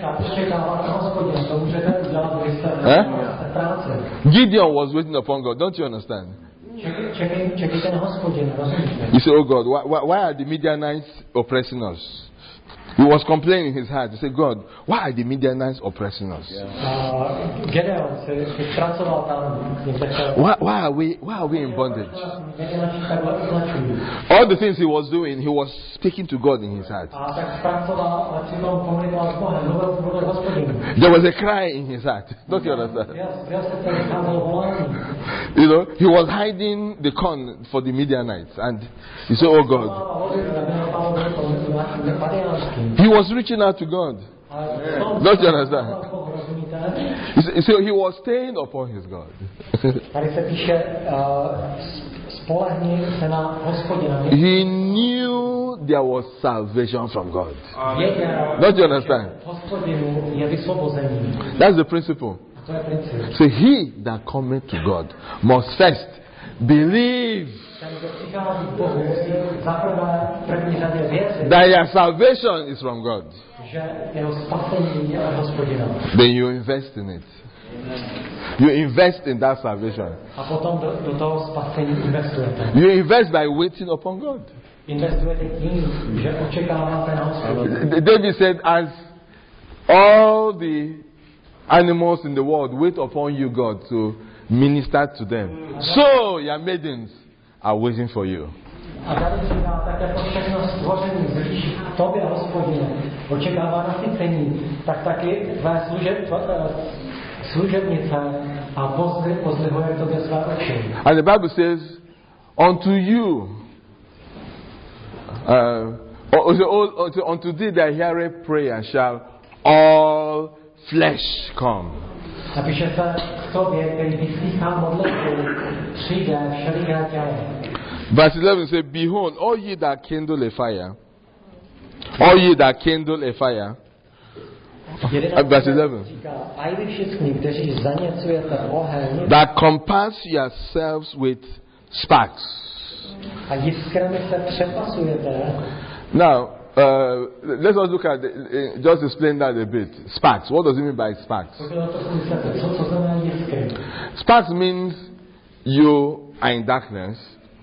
Speaker 1: Eh? Gideon was waiting upon God. Don't you understand? You say, oh God, why, why, why are the Midianites oppressing us? He was complaining in his heart. He said, God, why are the Midianites oppressing us? Why, why, are we, why are we in bondage? All the things he was doing, he was speaking to God in his heart. There was a cry in his heart. Don't you understand? You know, he was hiding the corn for the Midianites. And he said, oh God. He was reaching out to God. Don't you understand? So he was staying upon his God.
Speaker 2: Tady se píše, uh, spolehni se na Hospodina.
Speaker 1: He knew there was salvation from God.
Speaker 2: Věděl,
Speaker 1: Don't you understand?
Speaker 2: Hospodinu je vysvobození.
Speaker 1: That's the principle.
Speaker 2: To je princip.
Speaker 1: So he that cometh to God must first believe
Speaker 2: Ten, kdo přichází k Bohu, musí zaprvé v první řadě věřit,
Speaker 1: that your salvation is from God.
Speaker 2: že jeho spasení je od Hospodina.
Speaker 1: Then you invest in it. You invest in that salvation.
Speaker 2: A potom do, do toho spasení investujete.
Speaker 1: You invest by waiting upon God.
Speaker 2: Investujete tím, že očekáváte na Hospodina.
Speaker 1: David said, as all the animals in the world wait upon you, God, to minister to them, so your maidens are waiting for you.
Speaker 2: A David říká, tak jako všechno stvoření zvíš tobě, Hospodine, očekává nasycení, tak taky tvé služeb, služebnice a pozdvihuje k tobě své oči.
Speaker 1: And the Bible says, unto you, uh, unto thee that heareth prayer shall all flesh come.
Speaker 2: Napíše se k tobě, který vyslýchá modlitbu, přijde všeliké tělo.
Speaker 1: Verse eleven says, behold, all ye that kindle a fire, all ye that kindle a fire. Uh, verse eleven.
Speaker 2: A vy všichni, kteří zaněcujete oheň,
Speaker 1: that compass yourselves with sparks.
Speaker 2: A jiskrami se přepasujete.
Speaker 1: Now, uh, let's also look at the, uh, just explain that a bit. Sparks. What does it mean by sparks? Sparks means you are in darkness.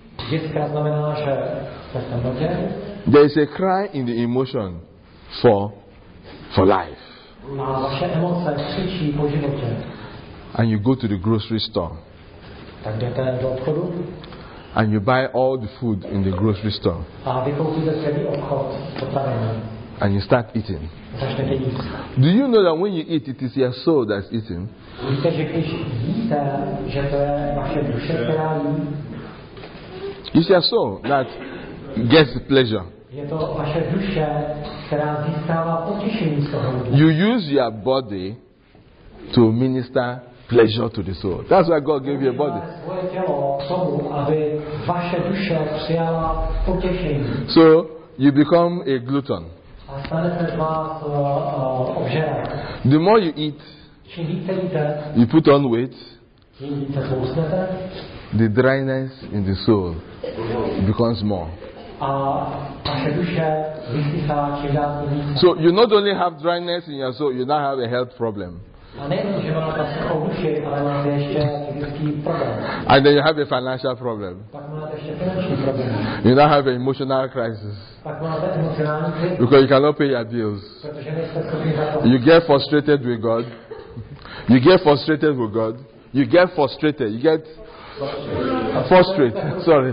Speaker 1: There is a cry in the emotion for for life. And you go to the grocery store. And you buy all the food in the grocery store. And you start eating. Do you know that when you eat, it is your soul that's eating? It's your soul that gets pleasure. You use your body to minister pleasure to the soul. That's why God gave you a body. So you become a glutton. The more you eat, you put on weight. The dryness in the soul becomes more. So you not only have dryness in your soul, you now have a health problem. And then you have a financial problem. You now have an emotional crisis. Because you cannot pay your bills. You get frustrated with God. You get frustrated with God. You get frustrated. You get frustrated. Sorry.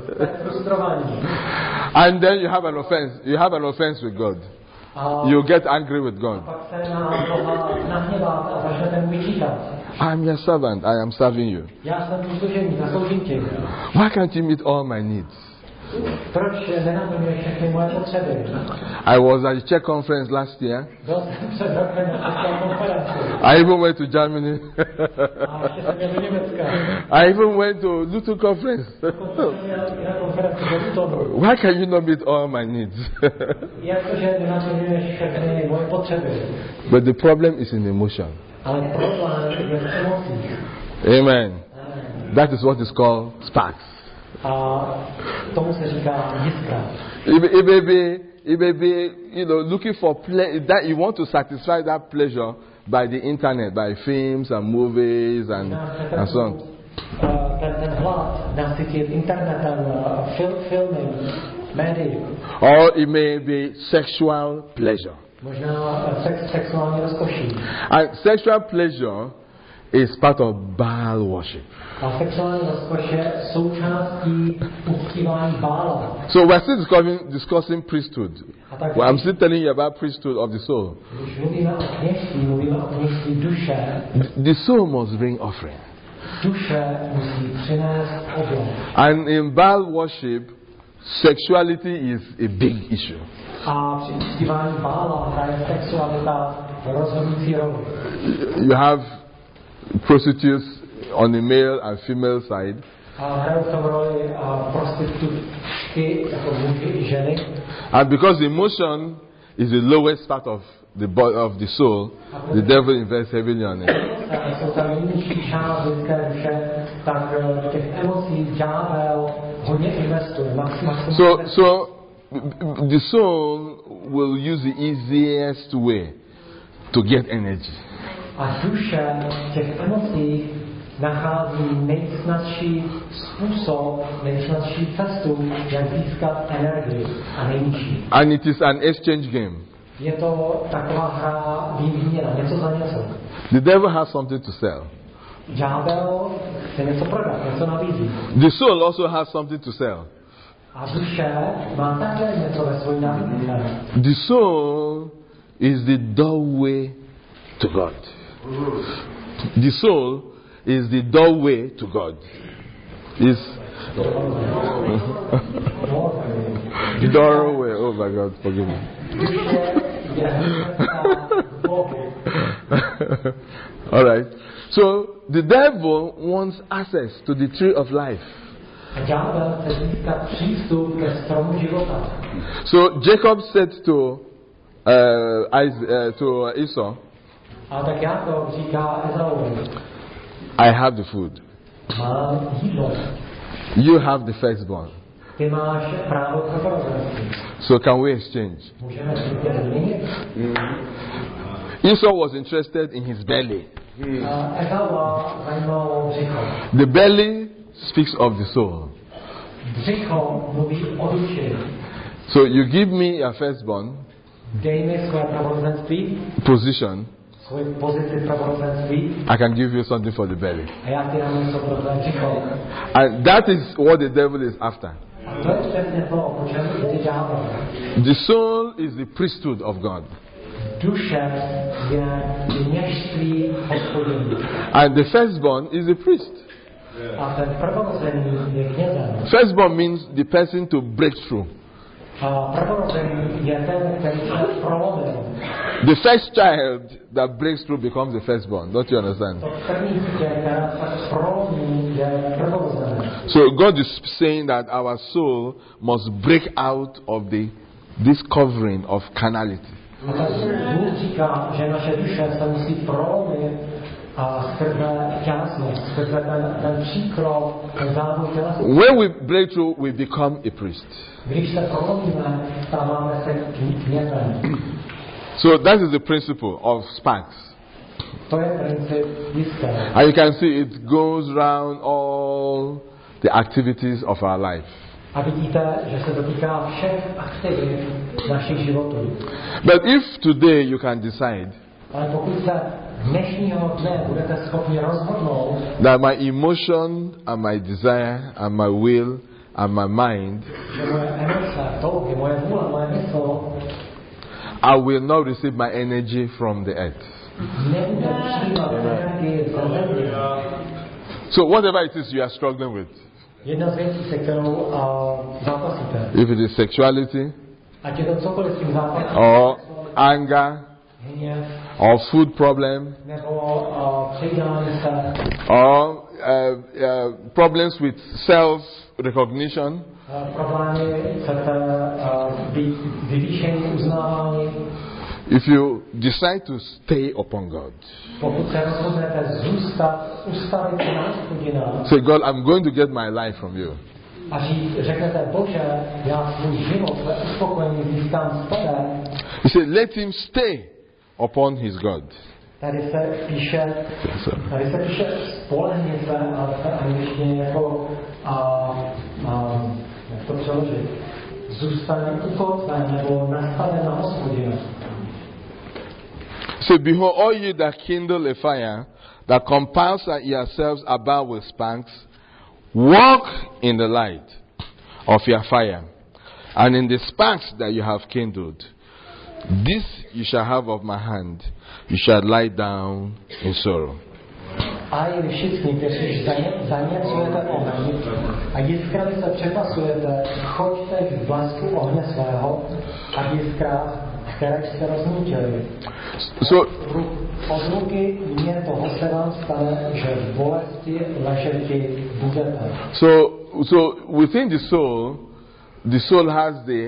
Speaker 1: And then you have an offense. You have an offense with God. You get angry with God. I am your servant. I am serving you. Why can't you meet all my needs? I was at the Czech conference last year. I even went to Germany. I even went to Luton conference. Why can you not meet all my needs? But the problem is in emotion. Amen. That is what is called sparks. It, it may be, it may be, you know, looking for ple- that you want to satisfy that pleasure by the internet, by films and movies and and so on. Or it may be sexual pleasure. And sexual pleasure is part of Baal worship. So we're still discussing, discussing priesthood. Well, I'm still telling you about priesthood of the soul. The soul must bring offering. And in Baal worship, sexuality is a big issue. You have prostitutes on the male and female side.
Speaker 2: A hrajou v tom roli a prostitutky jako muži i ženy.
Speaker 1: And because emotion is the lowest part of the body of the soul, the devil invests heavily on it.
Speaker 2: Jsou tam nejnižší část lidské duše, tak do těch emocí ďábel hodně investuje.
Speaker 1: So, so the soul will use the easiest way to get energy.
Speaker 2: A duše těch emocí nachází nejsnazší způsob, nejsnazší cestu, jak získat energii a nejnižší.
Speaker 1: And it is an exchange game.
Speaker 2: Je to taková hra výměna, něco za něco.
Speaker 1: The devil has something to sell.
Speaker 2: Ďábel chce něco prodat, něco nabízí.
Speaker 1: The soul also has something to sell.
Speaker 2: A duše má také něco ve svojí nabídce.
Speaker 1: The soul is the doorway to God. The soul is the doorway to God. Is doorway. Oh my God, forgive me. All right. So the devil wants access to the tree of life. So Jacob said to uh, uh, to Esau, I have the food. You have the firstborn. So can we exchange? Mm. Esau was interested in his belly. Mm. The belly speaks of the soul. So you give me your firstborn position, I can give you something for the belly. And that is what the devil is after. The soul is the priesthood of God. And the firstborn is the priest. Firstborn means the person to break through. The first child that breaks through becomes the firstborn. Don't you understand? So God is saying that our soul must break out of the this covering of carnality. When we break through, we become a priest. So that is the principle of sparks. And you can see it goes around all the activities of our life. But if today you can decide that my emotion and my desire and my will and my mind, I will not receive my energy from the earth. So whatever it is you are struggling with, if it is sexuality or anger or food problem or uh, uh, problems with self-recognition, if you decide to stay upon God, say, God, I'm going to get my life from you. He said, let him stay upon his God.
Speaker 2: Tady se píše, tady se píše spolehni se, ale se angličtině jako, a, a, jak to přeložit, zůstane ukotven nebo nastaven na Hospodina.
Speaker 1: So behold, all you that kindle a fire, that compels yourselves about with sparks, walk in the light of your fire, and in the sparks that you have kindled. This you shall have of my hand. You shall lie down in sorrow.
Speaker 2: A i vy všichni, kteří zaněcujete oheň a jiskrami se přepasujete, choďte k blesku ohně svého a v jiskrách které jste rozmítili.
Speaker 1: So,
Speaker 2: Od ruky mě toho se vám stane, že v bolesti ležeti budete.
Speaker 1: so, so within the soul, the soul has the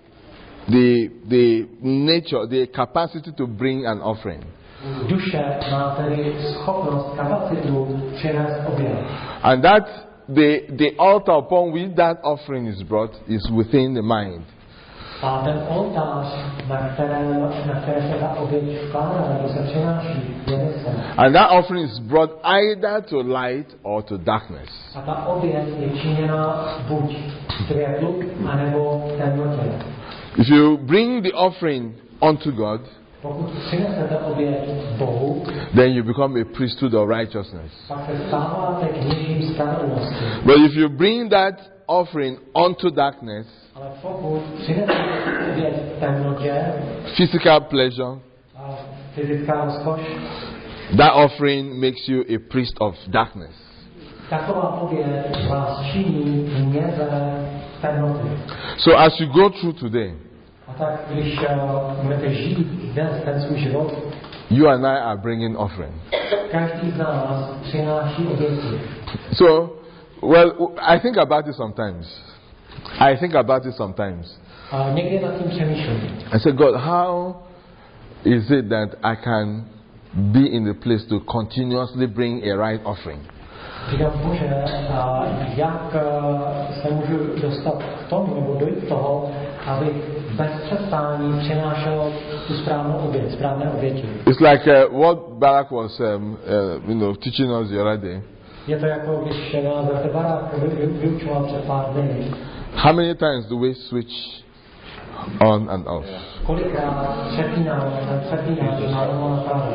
Speaker 1: the the nature, the capacity to bring an offering.
Speaker 2: Duše má tedy schopnost, kapacitu přinést oběť.
Speaker 1: And that the the altar upon which that offering is brought is within the mind.
Speaker 2: A ten oltář, na kterém, na které se ta oběť vkládá, nebo se přináší, je mysl.
Speaker 1: And that offering is brought either to light or to darkness.
Speaker 2: A ta oběť je činěna buď světlu, anebo temnotě.
Speaker 1: If you bring the offering unto God,
Speaker 2: Pokud přinesete oběť Bohu,
Speaker 1: then you become a priesthood of righteousness.
Speaker 2: pak se stáváte kněžím spravedlnosti.
Speaker 1: But if you bring that offering unto darkness,
Speaker 2: Ale pokud přinesete oběť v temnotě
Speaker 1: physical pleasure,
Speaker 2: a fyzická rozkoš,
Speaker 1: that offering makes you a priest of darkness.
Speaker 2: taková oběť vás činí kněze temnoty.
Speaker 1: So as you go through today,
Speaker 2: A tak, když uh, budete žít dnes ten svůj život,
Speaker 1: you and I are bringing offering.
Speaker 2: každý z nás přináší oběti.
Speaker 1: So, well, I think about it sometimes. I think about it sometimes.
Speaker 2: A někdy nad tím přemýšlím.
Speaker 1: I say, God, how is it that I can be in the place to continuously bring a right offering?
Speaker 2: Říkám, Bože, a jak uh, se můžu dostat k tomu, nebo dojít toho, abych bez přestání přinášel tu správnou oběť, správné oběti.
Speaker 1: It's like uh, what Barak was, um, uh, you know, teaching us the other day.
Speaker 2: Je to jako, když nás zase Barák vyučoval před pár dny.
Speaker 1: How many times do we switch on and off?
Speaker 2: Kolikrát přepínáme, přepínáme na levo na pravo.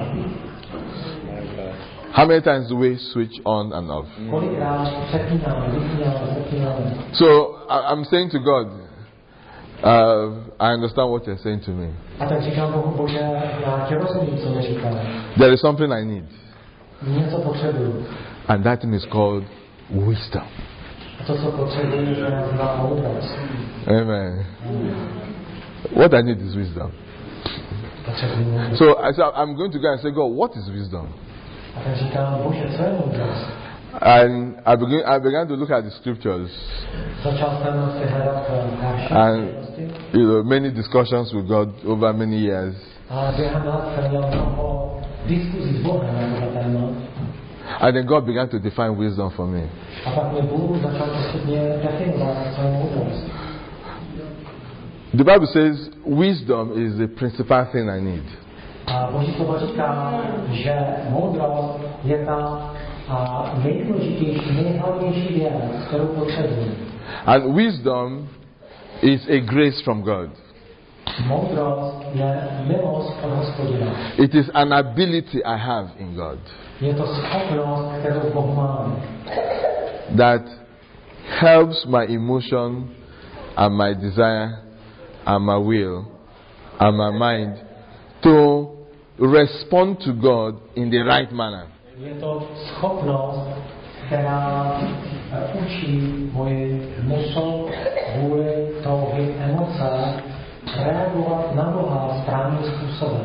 Speaker 1: How many times do we switch on and off?
Speaker 2: Kolikrát přepínáme, vypínáme, přepínáme.
Speaker 1: So I, I'm saying to God, uh, I understand what you're saying to me.
Speaker 2: A tak říkám Bohu, Bože, já tě rozumím, co mi říkáš.
Speaker 1: There is something I need,
Speaker 2: Něco potřebuju.
Speaker 1: and that thing is called wisdom.
Speaker 2: A to, co potřebuju, je znamená moudrost.
Speaker 1: Amen. What I need is wisdom.
Speaker 2: Potřebuju moudrost.
Speaker 1: So I said, I'm going to go and say, God, what is wisdom?
Speaker 2: A tak říkám, Bože, co je moudrost?
Speaker 1: And I began, I began to look at the scriptures,
Speaker 2: Začal jsem si hledat další
Speaker 1: and
Speaker 2: moudrosti.
Speaker 1: you know, many discussions with God over many years.
Speaker 2: A během let jsem měl mnoho diskuzí s Bohem na toto téma.
Speaker 1: And then God began to define wisdom for me.
Speaker 2: A pak mi Bůh začal postupně definovat svou moudrost.
Speaker 1: The Bible says wisdom is the principal thing I need.
Speaker 2: A Boží slovo říká, že moudrost je ta a nejdůležitější, nejhlavnější věc, kterou potřebuji.
Speaker 1: And wisdom is a grace from God.
Speaker 2: Moudrost je milost od Hospodina.
Speaker 1: It is an ability I have in God
Speaker 2: Je to schopnost, kterou Boh má.
Speaker 1: that helps my emotion and my desire and my will and my mind to respond to God in the right manner.
Speaker 2: Je to schopnost, která uh, učí moji mysl, vůli, touhy, emoce reagovat na Boha správným způsobem.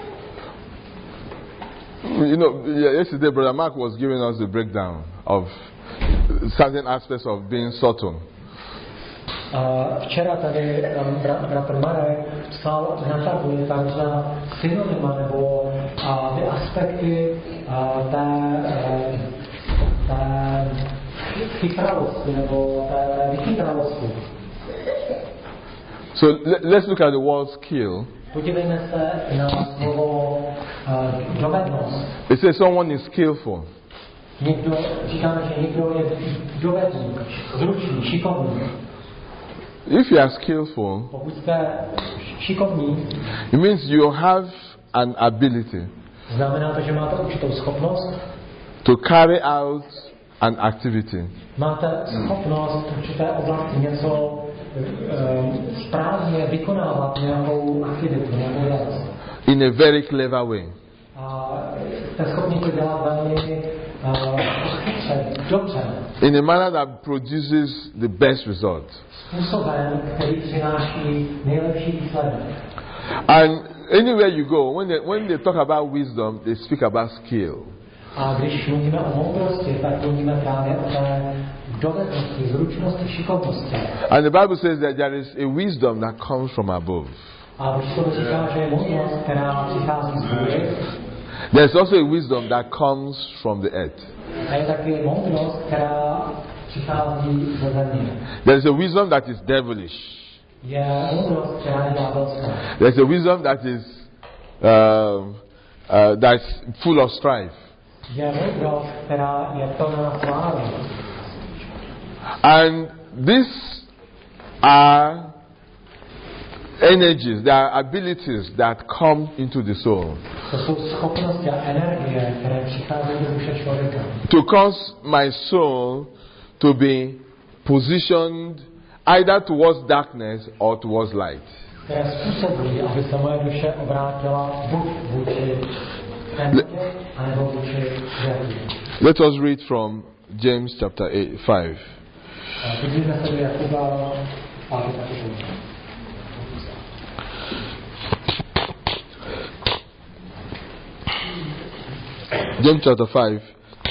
Speaker 1: You know, yesterday Brother Mark was giving us the breakdown of certain aspects of being subtle.
Speaker 2: Uh, včera tady um, bra- bratr Marek psal na tabuli ta různá synonyma nebo uh, ty aspekty uh, té, uh, té chytralosti nebo té vychytralosti.
Speaker 1: So let, let's look at the word skill.
Speaker 2: Podívejme se na slovo uh, dovednost.
Speaker 1: It says someone is skillful.
Speaker 2: Někdo, říkáme, že někdo je dovedný, zručný, šikovný.
Speaker 1: If you are skillful,
Speaker 2: Pokud jste šikovní,
Speaker 1: it means you have an ability
Speaker 2: znamená to, že máte určitou schopnost,
Speaker 1: to carry out an activity
Speaker 2: máte schopnost v určité oblasti něco um, správně vykonávat, nějakou aktivitu, nějakou věc.
Speaker 1: in a very clever way.
Speaker 2: A jste schopni to dělat velmi uh, chytře, dobře,
Speaker 1: In a manner that produces the best result.
Speaker 2: způsobem, který přináší nejlepší výsledek.
Speaker 1: And anywhere you go, when they, when they talk about wisdom, they speak about skill.
Speaker 2: A když mluvíme o moudrosti, tak mluvíme právě o té dovednosti, zručnosti, šikovnosti.
Speaker 1: And the Bible says that there is a wisdom that comes from above.
Speaker 2: A když to říká, že je moudrost, která přichází z hůry,
Speaker 1: there's also a wisdom that comes from the earth.
Speaker 2: A je taky moudrost, která přichází ze země.
Speaker 1: There's a wisdom that is devilish.
Speaker 2: Je moudrost, která je ďábelská.
Speaker 1: There's a wisdom that is uh, uh, that's full of strife.
Speaker 2: Je moudrost, která je plná slávu.
Speaker 1: And these are energies, there are abilities that come into the soul.
Speaker 2: To jsou schopnosti a energie, které přicházejí do duše člověka.
Speaker 1: To cause my soul to be positioned either towards darkness or towards light.
Speaker 2: Které způsobují, aby se moje duše obrátila buď vůči temnotě, anebo vůči světlu.
Speaker 1: Let us read from James chapter eight, five.
Speaker 2: Podívejme se do Jakuba páté kapitoly.
Speaker 1: James chapter five.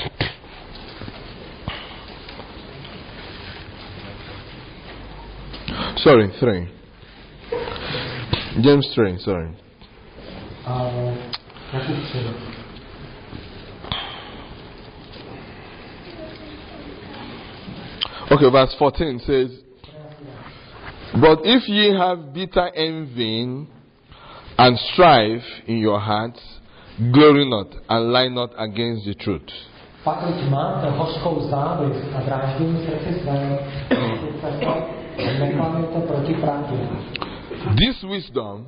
Speaker 1: Sorry, three. James three, sorry.
Speaker 2: Uh,
Speaker 1: okay, verse fourteen says, but if ye have bitter envy and strife in your hearts, glory not and lie not against the truth.
Speaker 2: Pokud máte hořkou závist a dráždění srdci své, neklamujte proti pravdě.
Speaker 1: This wisdom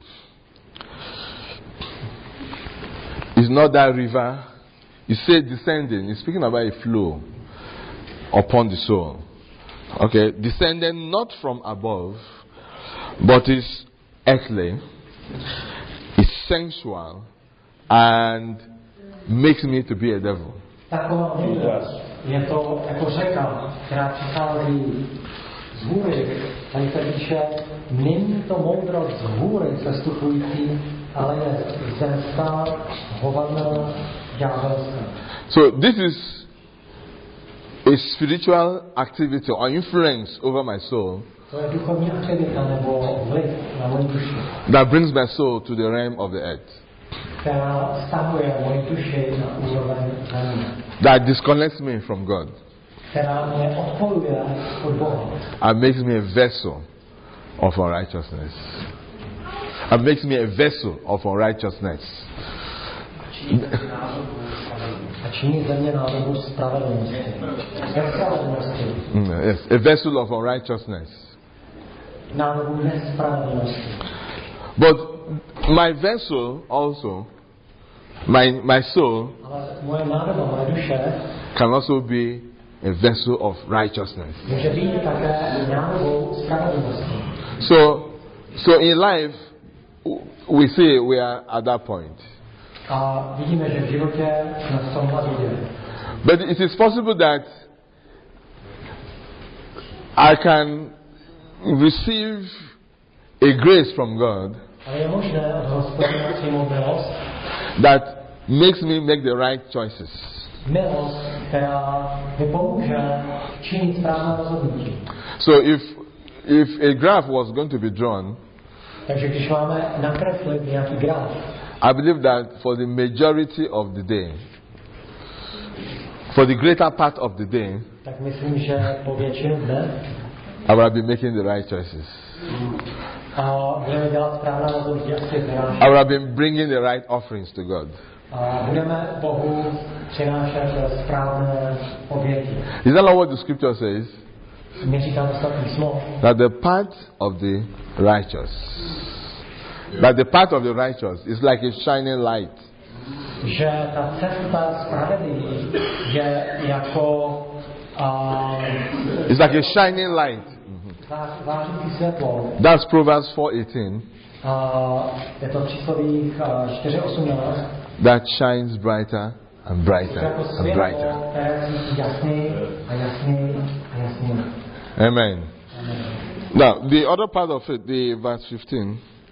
Speaker 1: is not that river. You say descending. It's speaking about a flow upon the soul. Okay, descending not from above, but is earthly, is sensual, and makes me to be a devil.
Speaker 2: Taková moudrost je to jako řeka, která přichází z hůry. Tady se píše, není to moudrost z hůry sestupující, ale je zemská, hovadná, ďábelská.
Speaker 1: So this is a spiritual activity or influence over my soul
Speaker 2: To je duchovní aktivita nebo vliv na moji duši,
Speaker 1: that brings my soul to the realm of the earth,
Speaker 2: která stahuje moji duši na úroveň země,
Speaker 1: that disconnects me from God
Speaker 2: která mě odpojuje od Boha
Speaker 1: and makes me a vessel of unrighteousness. And makes me a vessel of unrighteousness.
Speaker 2: a činí ze mě nádobu spravedlnosti. Nespravedlnosti.
Speaker 1: Mm, yes, a vessel of unrighteousness.
Speaker 2: Nádobu nespravedlnosti.
Speaker 1: But my vessel also, my my soul,
Speaker 2: Ale moje nádoba, moje duše
Speaker 1: can also be a vessel of righteousness.
Speaker 2: může být také nádobou spravedlnosti.
Speaker 1: So, so in life, we see we are at that point.
Speaker 2: A vidíme, že v životě jsme v tomhle bodě.
Speaker 1: But it is possible that I can receive a grace from God
Speaker 2: Ale je možné od Hospodina přijmout milost,
Speaker 1: that makes me make the right choices.
Speaker 2: milost, která mi pomůže činit správné rozhodnutí.
Speaker 1: So if if a graph was going to be drawn,
Speaker 2: Takže když máme nakreslit nějaký graf,
Speaker 1: I believe that for the majority of the day, for the greater part of the day,
Speaker 2: tak myslím, že po většinu dne
Speaker 1: I will be making the right choices.
Speaker 2: a budeme dělat správné rozhodnutí, jak si
Speaker 1: I will be bringing the right offerings to God.
Speaker 2: a budeme Bohu přinášet správné oběti.
Speaker 1: Is that not what the scripture says?
Speaker 2: My říkáme to písmo,
Speaker 1: That the path of the righteous, that the path of the righteous is like a shining light.
Speaker 2: že ta cesta spravedlivých je jako uh,
Speaker 1: It's like a shining light.
Speaker 2: zářící světlo.
Speaker 1: That's Proverbs four eighteen.
Speaker 2: A je to přísloví uh, čtyři osmnáct.
Speaker 1: That shines brighter and brighter
Speaker 2: Jako
Speaker 1: and
Speaker 2: světlo,
Speaker 1: brighter.
Speaker 2: které svítí jasněji a jasněji a jasněji.
Speaker 1: Amen. Now, the other part of it, the verse fifteen.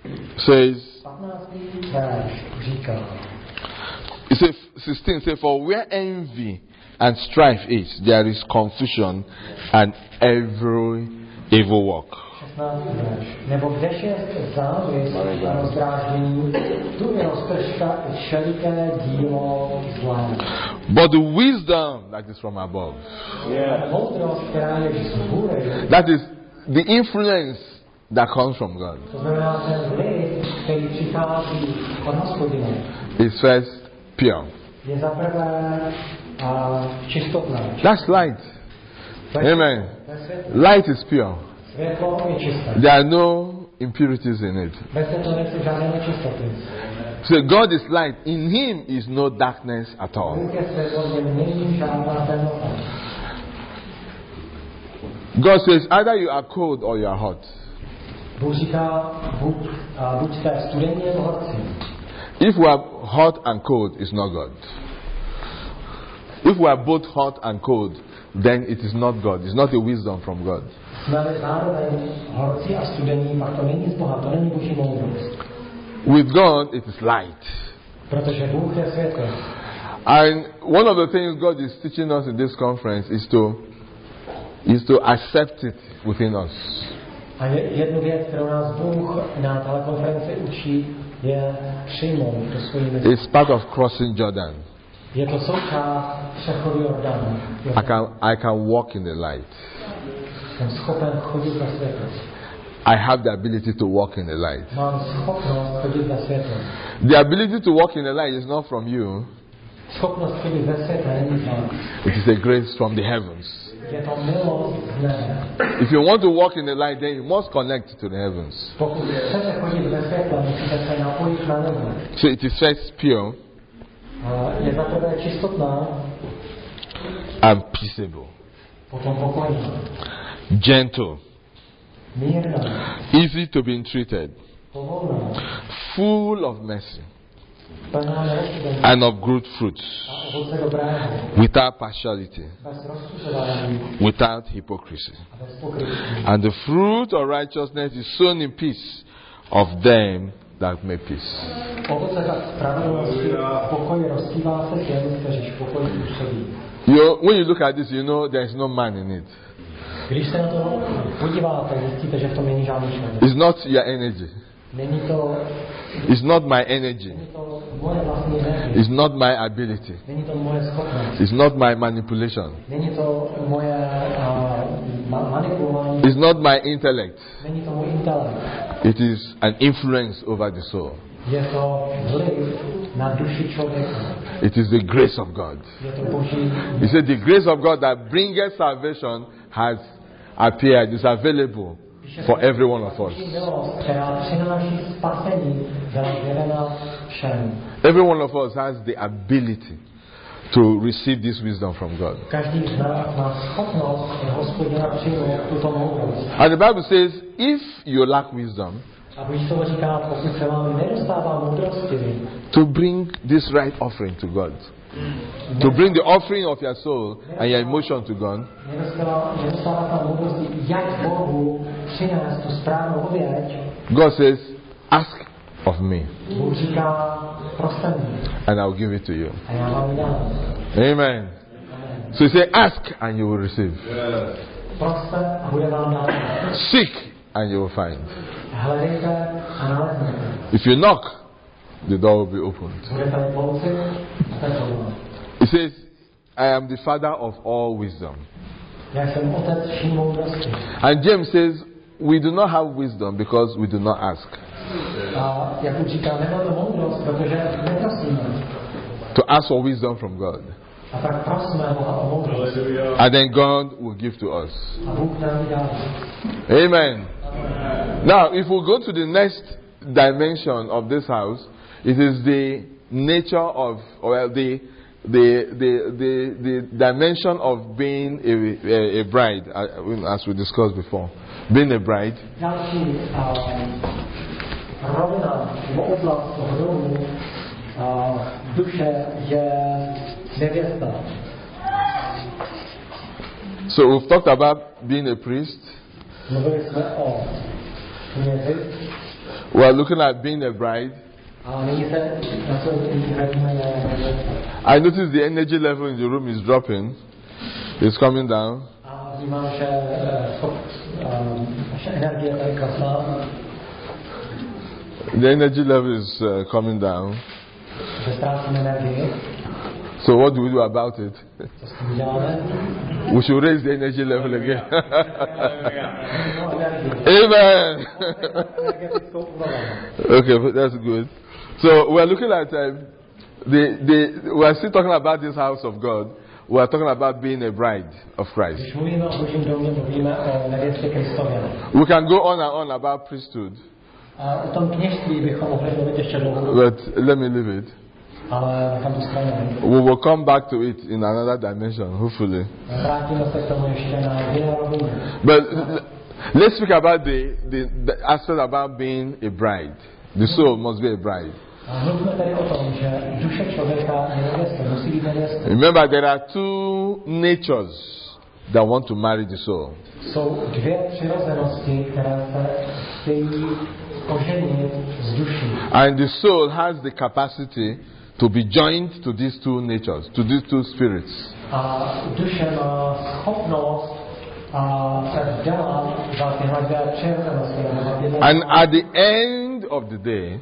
Speaker 1: says,
Speaker 2: patnáctý verš říká,
Speaker 1: it says sixteen, say, for where envy and strife is, there is confusion and every evil work.
Speaker 2: šestnáctý verš. Nebo kdež je závist a rozdráždění, tu je roztržka i všeliké dílo zlé.
Speaker 1: But the wisdom that is from above,
Speaker 2: Yeah. Moudrost, která je z hůry,
Speaker 1: that is the influence that comes from God,
Speaker 2: to znamená ten vliv, který přichází od Hospodina,
Speaker 1: is first pure.
Speaker 2: je za prvé a čistotná.
Speaker 1: That's light.
Speaker 2: To je-
Speaker 1: Amen.
Speaker 2: to je světlo.
Speaker 1: Light is pure.
Speaker 2: Světlo je čisté.
Speaker 1: There are no impurities in it.
Speaker 2: Bez toho nejsou žádné nečistoty.
Speaker 1: So God is light. In Him is no darkness at all.
Speaker 2: Bůh je světlo, kde není žádná temnota.
Speaker 1: God says either you are cold or you are hot.
Speaker 2: Bůh říká, buď, a buď jste studení nebo horcí.
Speaker 1: If we are hot and cold, it's not God. If we are both hot and cold, then it is not God. It's not a wisdom from God.
Speaker 2: Jsme-li zároveň horcí a studení, pak to není z Boha, to není Boží moudrost.
Speaker 1: With God, it is light.
Speaker 2: Protože Bůh je světlo.
Speaker 1: And one of the things God is teaching us in this conference is to is to accept it within us.
Speaker 2: A je, jednu věc, kterou nás Bůh na této konferenci učí, je přijmout do svojí mysli.
Speaker 1: It's part of crossing Jordan.
Speaker 2: Je to součást přechodu Jordánu.
Speaker 1: I can I can walk in the light.
Speaker 2: Jsem schopen chodit ve světlo.
Speaker 1: I have the ability to walk in the light.
Speaker 2: Mám schopnost chodit ve světlo.
Speaker 1: The ability to walk in the light is not from you.
Speaker 2: Schopnost chodit ve světlo není z vás.
Speaker 1: It is a grace from the heavens.
Speaker 2: Je to milost z nebe.
Speaker 1: If you want to walk in the light, then you must connect to the heavens.
Speaker 2: Pokud chcete chodit ve světle, musíte se napojit na nebo.
Speaker 1: So it is first pure
Speaker 2: A je za prvé čistotná,
Speaker 1: and peaceable,
Speaker 2: potom pokojná,
Speaker 1: gentle,
Speaker 2: mírná,
Speaker 1: easy to be entreated,
Speaker 2: povolná,
Speaker 1: full of mercy
Speaker 2: plná milostivení
Speaker 1: and of good fruits,
Speaker 2: a ovoce dobrého,
Speaker 1: without partiality,
Speaker 2: bez rozsužování
Speaker 1: without hypocrisy.
Speaker 2: a bez pokrytství.
Speaker 1: And the fruit of righteousness is sown in peace of them that make peace.
Speaker 2: Ovoce tak spravedlnosti a pokoji rozkývá se těm, kteří pokoji působí.
Speaker 1: You, when you look at this, you know there is no man in it.
Speaker 2: Když se na to podíváte, zjistíte, že v tom není žádný člověk.
Speaker 1: It's not your energy.
Speaker 2: Není to,
Speaker 1: It's not my energy.
Speaker 2: není to moje vlastní energie.
Speaker 1: It's not my ability.
Speaker 2: Není to moje schopnost.
Speaker 1: It's not my manipulation.
Speaker 2: Není to moje uh, ma- manipulování.
Speaker 1: It's not my intellect.
Speaker 2: Není to můj intelekt.
Speaker 1: It is an influence over the soul.
Speaker 2: Je to vliv na duši člověka.
Speaker 1: It is the grace of God.
Speaker 2: Je to Boží.
Speaker 1: He said the grace of God that bringeth salvation has appeared, is available for every one of us.
Speaker 2: Boží milost, která přináší spasení, byla zjevena všem.
Speaker 1: Every one of us has the ability to receive this wisdom from God.
Speaker 2: Každý z nás má schopnost od Hospodina přijmout tuto moudrost.
Speaker 1: And the Bible says, if you lack wisdom,
Speaker 2: A Boží slovo říká, pokud se vám nedostává moudrosti,
Speaker 1: to bring this right offering to God. To bring the offering of your soul and your emotion to God.
Speaker 2: nedostává, nedostává ta moudrosti, jak Bohu přinést tu správnou oběť.
Speaker 1: God says, ask of me
Speaker 2: Bůh říká, proste mě
Speaker 1: and I'll give it to you.
Speaker 2: a já vám ji dám.
Speaker 1: Amen. So he said, ask and you will receive.
Speaker 2: Proste a bude vám dát.
Speaker 1: Seek and you will find.
Speaker 2: Hledejte a naleznete.
Speaker 1: If you knock, the door will be opened.
Speaker 2: Budete pouci a ten povol.
Speaker 1: He says, I am the father of all wisdom.
Speaker 2: Já jsem otec vší moudrosti.
Speaker 1: And James says, we do not have wisdom because we do not ask.
Speaker 2: A jak už říká, nemáme moudrost, protože neprosíme.
Speaker 1: To ask for wisdom from God.
Speaker 2: A tak prosíme Boha o moudrost.
Speaker 1: And then God will give to us.
Speaker 2: A Bůh nám ji dá.
Speaker 1: Amen. Now, if we go to the next dimension of this house, it is the nature of, or the the the the, the dimension of being a, a, a bride, uh, as we discussed before. Being a bride.
Speaker 2: Další um, rovina nebo oblast toho domu uh, duše je nevěsta.
Speaker 1: So we've talked about being a priest.
Speaker 2: Mluvili jsme o knězi.
Speaker 1: We are looking at being a bride.
Speaker 2: A nyní se na co vyhradíme je...
Speaker 1: I notice the energy level in the room is dropping. It's coming down.
Speaker 2: A vnímám, že naše energie tady klesá.
Speaker 1: The energy level is uh, coming down.
Speaker 2: Že ztrácíme energii.
Speaker 1: So what do we do about it?
Speaker 2: Co s tím děláme?
Speaker 1: We should raise the energy level again. Amen. Okay, but that's good. So we're looking at um, the the. We are still talking about this house of God. We are talking about being a bride of Christ. We can go on and on about priesthood. But let me leave it. We will come back to it in another dimension, hopefully. But let's speak about the, the, the aspect about being a bride. The soul must be a bride. Remember, there are two natures that want to marry the soul. And the soul has the capacity to be joined to these two natures, to these two spirits. And at the end of the day,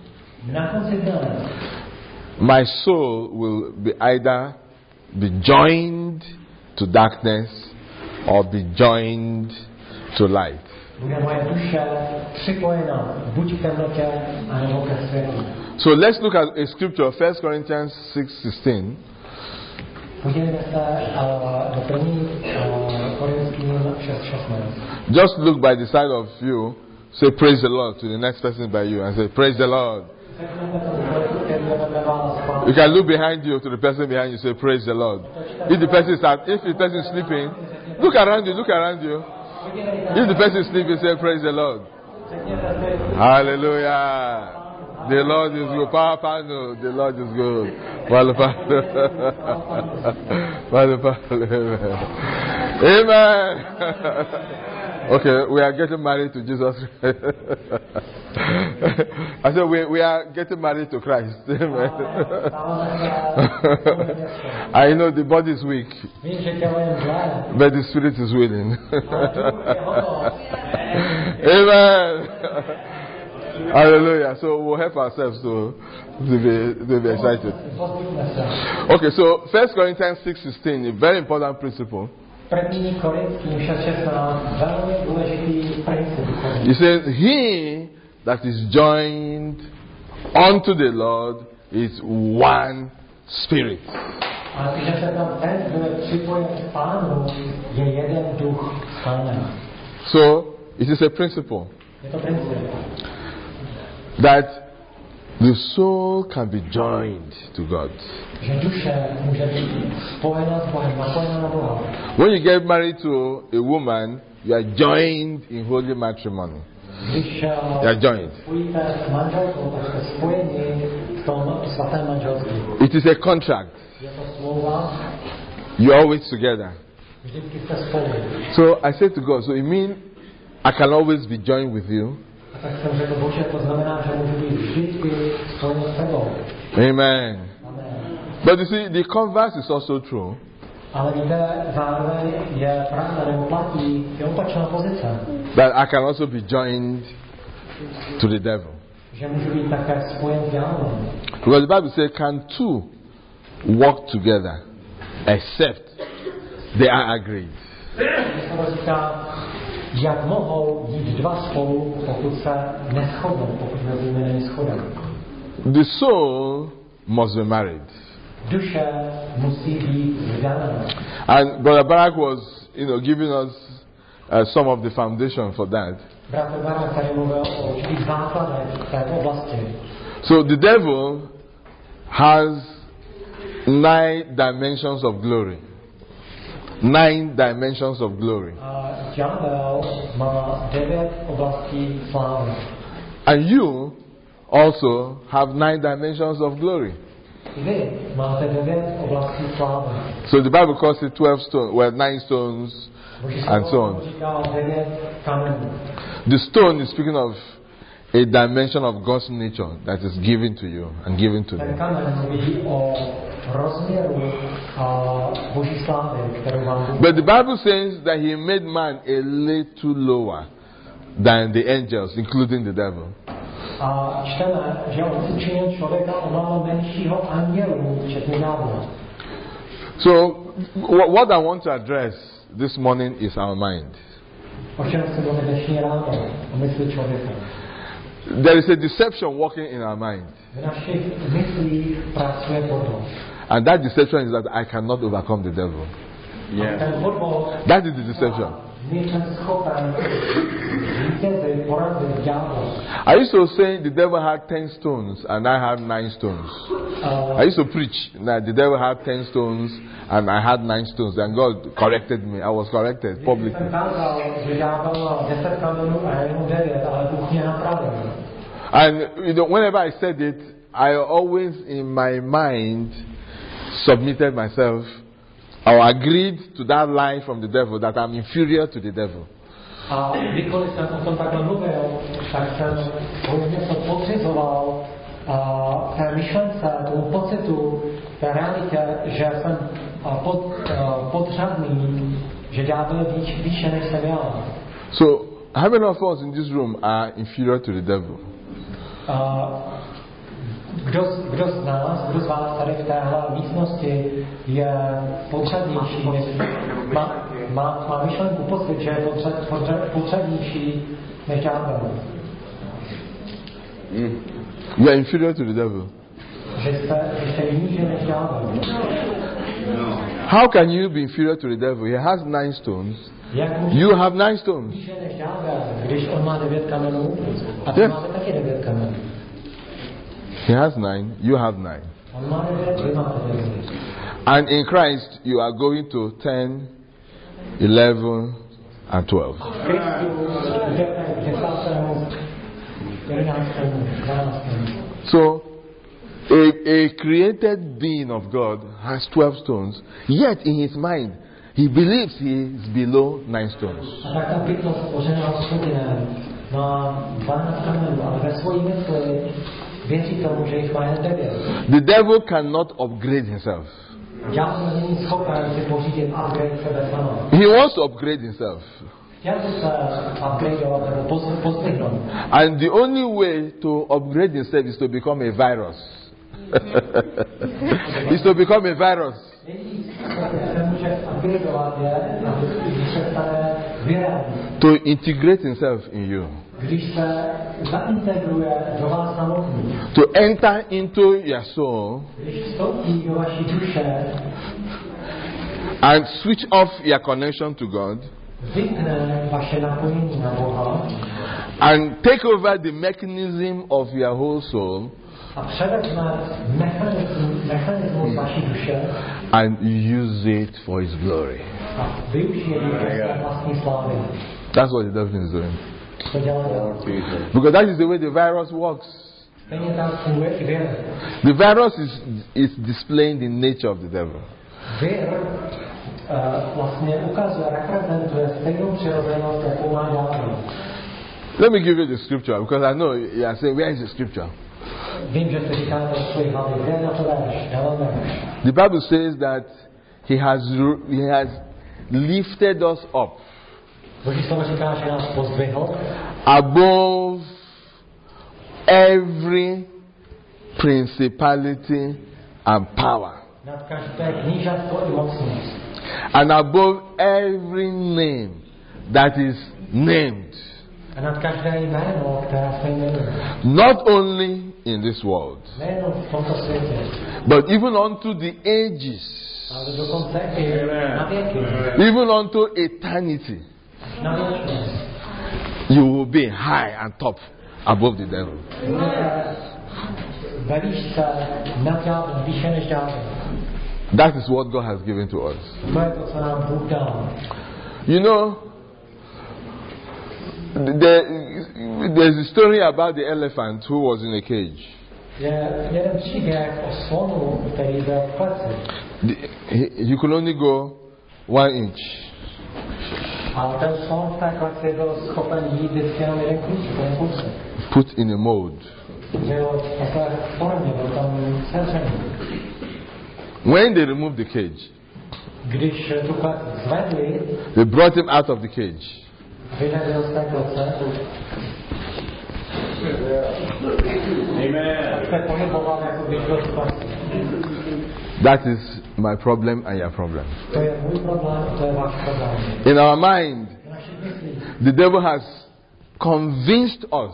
Speaker 1: my soul will be either be joined to darkness or be joined to light. So let's look at a scripture, First Corinthians six sixteen. Just look by the side of you, say praise the Lord to the next person by you and say praise the Lord. You can look behind you to the person behind you, say praise the Lord. If the person is if the person is sleeping, look around you, look around you. If the person is sleeping, say praise the Lord. Hallelujah. The Lord is good. Power, power, no. The Lord is good. Amen. Okay, we are getting married to Jesus. I said we we are getting married to Christ. Amen. I know the body is weak, but the spirit is willing. Amen. Hallelujah. So we'll help ourselves to, to, be, to be excited. Okay, so First Corinthians six sixteen, a very important principle. He says, he that is joined unto the Lord is one spirit. So it is a principle that the soul can be joined to God. When you get married to a woman, you are joined in holy matrimony. You are joined. It is a contract. You are always together. So I said to God, so it means I can always be joined with you. Amen. But you see, the converse is also true. That I can also be joined to the devil. Because the Bible says, can two walk together except they are agreed?
Speaker 2: Jak mohou jít dva spolu, pokud se neshodnou, pokud mezi nimi není shoda?
Speaker 1: The soul must be married.
Speaker 2: Duše musí být vdaná.
Speaker 1: And Brother Barak was, you know, giving us uh, some of the foundation for that.
Speaker 2: Bratr Barak tady mluvil o určitých základech v této oblasti. So the devil has nine dimensions of glory. Nine dimensions of glory. And you also have nine dimensions of glory. So the Bible calls it twelve stones, well, nine stones, and so on. The stone is speaking of
Speaker 1: a dimension of God's nature that is given to you and given to
Speaker 2: Ten
Speaker 1: me.
Speaker 2: kamen mluví o rozměru a Boží slávy, kterou vám Bůh.
Speaker 1: But the Bible says that He made man a little lower than the angels, including the devil.
Speaker 2: A čteme, že on učinil člověka o málo menšího andělů, včetně ďábla.
Speaker 1: So, wh- what I want to address this morning is our mind.
Speaker 2: O čem se bude dnešní ráno? O mysli člověka.
Speaker 1: There is a deception working in our mind.
Speaker 2: V našich myslích pracuje podvod.
Speaker 1: And that deception is that I cannot overcome the devil.
Speaker 2: A ten podvod
Speaker 1: That is the deception.
Speaker 2: nejsem schopen vítězit, porazit ďábla.
Speaker 1: I used to say the devil had ten stones and I had nine stones. I used to preach that the devil had ten stones and I had nine stones. And God corrected me. I was corrected publicly.
Speaker 2: Jsem kázal, že ďábel má deset kamenů a já jenom devět, ale Bůh mě napravil.
Speaker 1: And you know, whenever I said it, I always in my mind submitted myself or agreed to that lie from the devil that I'm inferior to the devil.
Speaker 2: A kdykoliv jsem o tom takhle mluvil, tak jsem hodně to podřizoval a té myšlence, tomu pocitu, té realitě, že jsem a, pod, a, podřadný, že ďábel je výš, výše než jsem já.
Speaker 1: So, how many of us in this room are inferior to the devil?
Speaker 2: A, kdo, z- kdo z nás, kdo z vás tady v téhle místnosti je podřadnější, než, má, má, má myšlenku pocit, že je podřad, podřad, podřadnější než ďábel?
Speaker 1: You are inferior to the devil.
Speaker 2: Že jste, že jste níže než ďábel.
Speaker 1: How can you be inferior to the devil? He has nine stones.
Speaker 2: Jak může
Speaker 1: You have nine stones.
Speaker 2: níže než ďábel, když on má devět kamenů a ty
Speaker 1: Yes.
Speaker 2: máte taky devět kamenů.
Speaker 1: He has nine. You have nine.
Speaker 2: On má devět, vy máte devět.
Speaker 1: And in Christ, you are going to ten, eleven, and twelve.
Speaker 2: Kristu jdete k desátému, jedenáctému, dvanáctému.
Speaker 1: So, a, a created being of God has twelve stones, yet in his mind, he believes he is below nine stones.
Speaker 2: A tak ta bytost stvořená Hospodinem má dvanáct kamenů, ale ve svojí mysli věří tomu, že jich má jen devět.
Speaker 1: The devil cannot upgrade himself.
Speaker 2: Ďábel není schopen si pořídit upgrade sebe sama.
Speaker 1: He wants to upgrade himself.
Speaker 2: Chtěl by se upgradeovat nebo poz- pozdvihnout.
Speaker 1: And the only way to upgrade himself is to become a virus. is to become a virus.
Speaker 2: Jediný způsob, jak se může upgradeovat, je, když se stane virem.
Speaker 1: To integrate himself in you.
Speaker 2: Když se zaintegruje do vás samotných.
Speaker 1: To enter into your soul
Speaker 2: Když vstoupí do vaší duše,
Speaker 1: and switch off your connection to God
Speaker 2: vypne vaše napojení na Boha
Speaker 1: and take over the mechanism of your whole soul
Speaker 2: a převezme mechanismus, mechanismus vaší duše
Speaker 1: and use it for his glory.
Speaker 2: a využije ji ke své vlastní slávy.
Speaker 1: That's what the devil is doing.
Speaker 2: To dělá dělá.
Speaker 1: Because that is the way the virus works.
Speaker 2: Stejně tak funguje i vir.
Speaker 1: The virus is, is displaying the nature of the devil.
Speaker 2: Vir uh, vlastně ukazuje, reprezentuje stejnou přirozenost, jakou má ďábel.
Speaker 1: Let me give you the scripture because I know you are saying, where is the scripture?
Speaker 2: Vím, že si říkáte o svojí hlavě, kde je na to verš, já vám verš.
Speaker 1: The Bible says that he has, he has lifted us up
Speaker 2: Boží slovo říká, že nás pozdvihl
Speaker 1: above every principality and power,
Speaker 2: nad každé knížatstvo i mocnost
Speaker 1: and above every name that is named,
Speaker 2: a nad každé jméno, které se jmenuje.
Speaker 1: not only in this world,
Speaker 2: Nejenom v tomto světě,
Speaker 1: but even unto the ages,
Speaker 2: ale dokonce i na věky,
Speaker 1: even unto eternity.
Speaker 2: na věčnost.
Speaker 1: You will be high and top above the devil.
Speaker 2: Budete ve výšce nad ďáblem, výše než ďábel.
Speaker 1: That is what God has given to us.
Speaker 2: To je to, co nám Bůh dal.
Speaker 1: You know, there, there's a story about the elephant who was in a cage.
Speaker 2: Je jeden příběh o slonu, který byl v kleci.
Speaker 1: The- he- You could only go one inch.
Speaker 2: A ten slon v té kleci byl schopen jít vždycky jenom jeden kruček, jeden kousek.
Speaker 1: put in a mold. When they removed the cage, they brought him out of the cage. That is my problem and your problem. In our mind, the devil has convinced us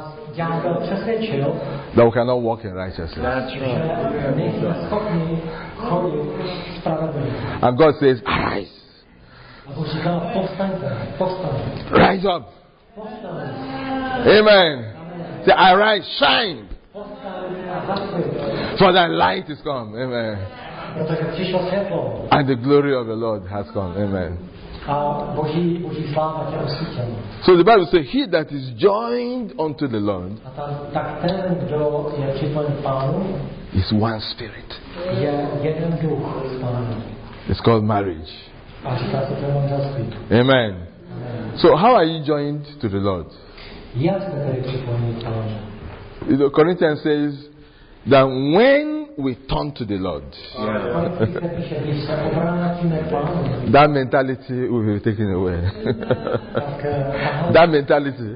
Speaker 1: that we cannot walk in righteousness. And God says, arise. Rise up. Amen. Say, arise, shine. For thy light is come. Amen. And the glory of the Lord has come. Amen. So the Bible says, he that is joined unto the Lord is one spirit. It's called marriage. Amen. So how are you joined to the Lord? You know, Corinthians says that when we turn to the Lord, yeah. that mentality will be taken away. That mentality,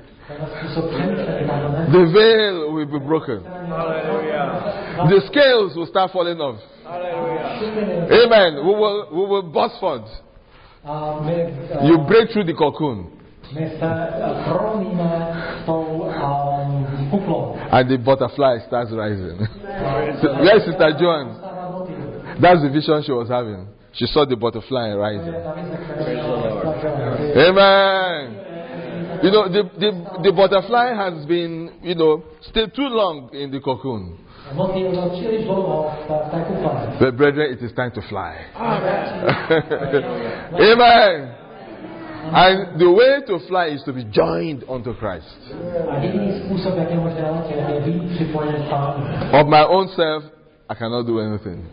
Speaker 1: the veil will be broken. Hallelujah. The scales will start falling off. Hallelujah. Amen. We will, we will burst forth. You break through the cocoon. And the butterfly starts rising. Yes, Sister Joan. That's the vision she was having. She saw the butterfly rising. Amen. You know, the, the, the butterfly has been, you know, stayed too long in the cocoon. But brethren, it is time to fly. Amen. And the way to fly is to be joined unto Christ. Of my own self, I cannot do anything.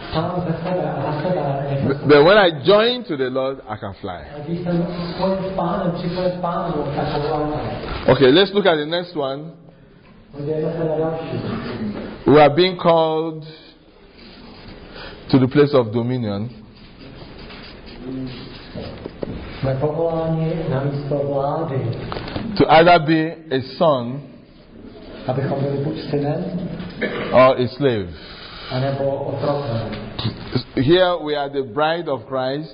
Speaker 1: But when I join to the Lord, I can fly. Okay, let's look at the next one. We are being called to the place of dominion. To either be a son or a slave. Here we are the bride of Christ.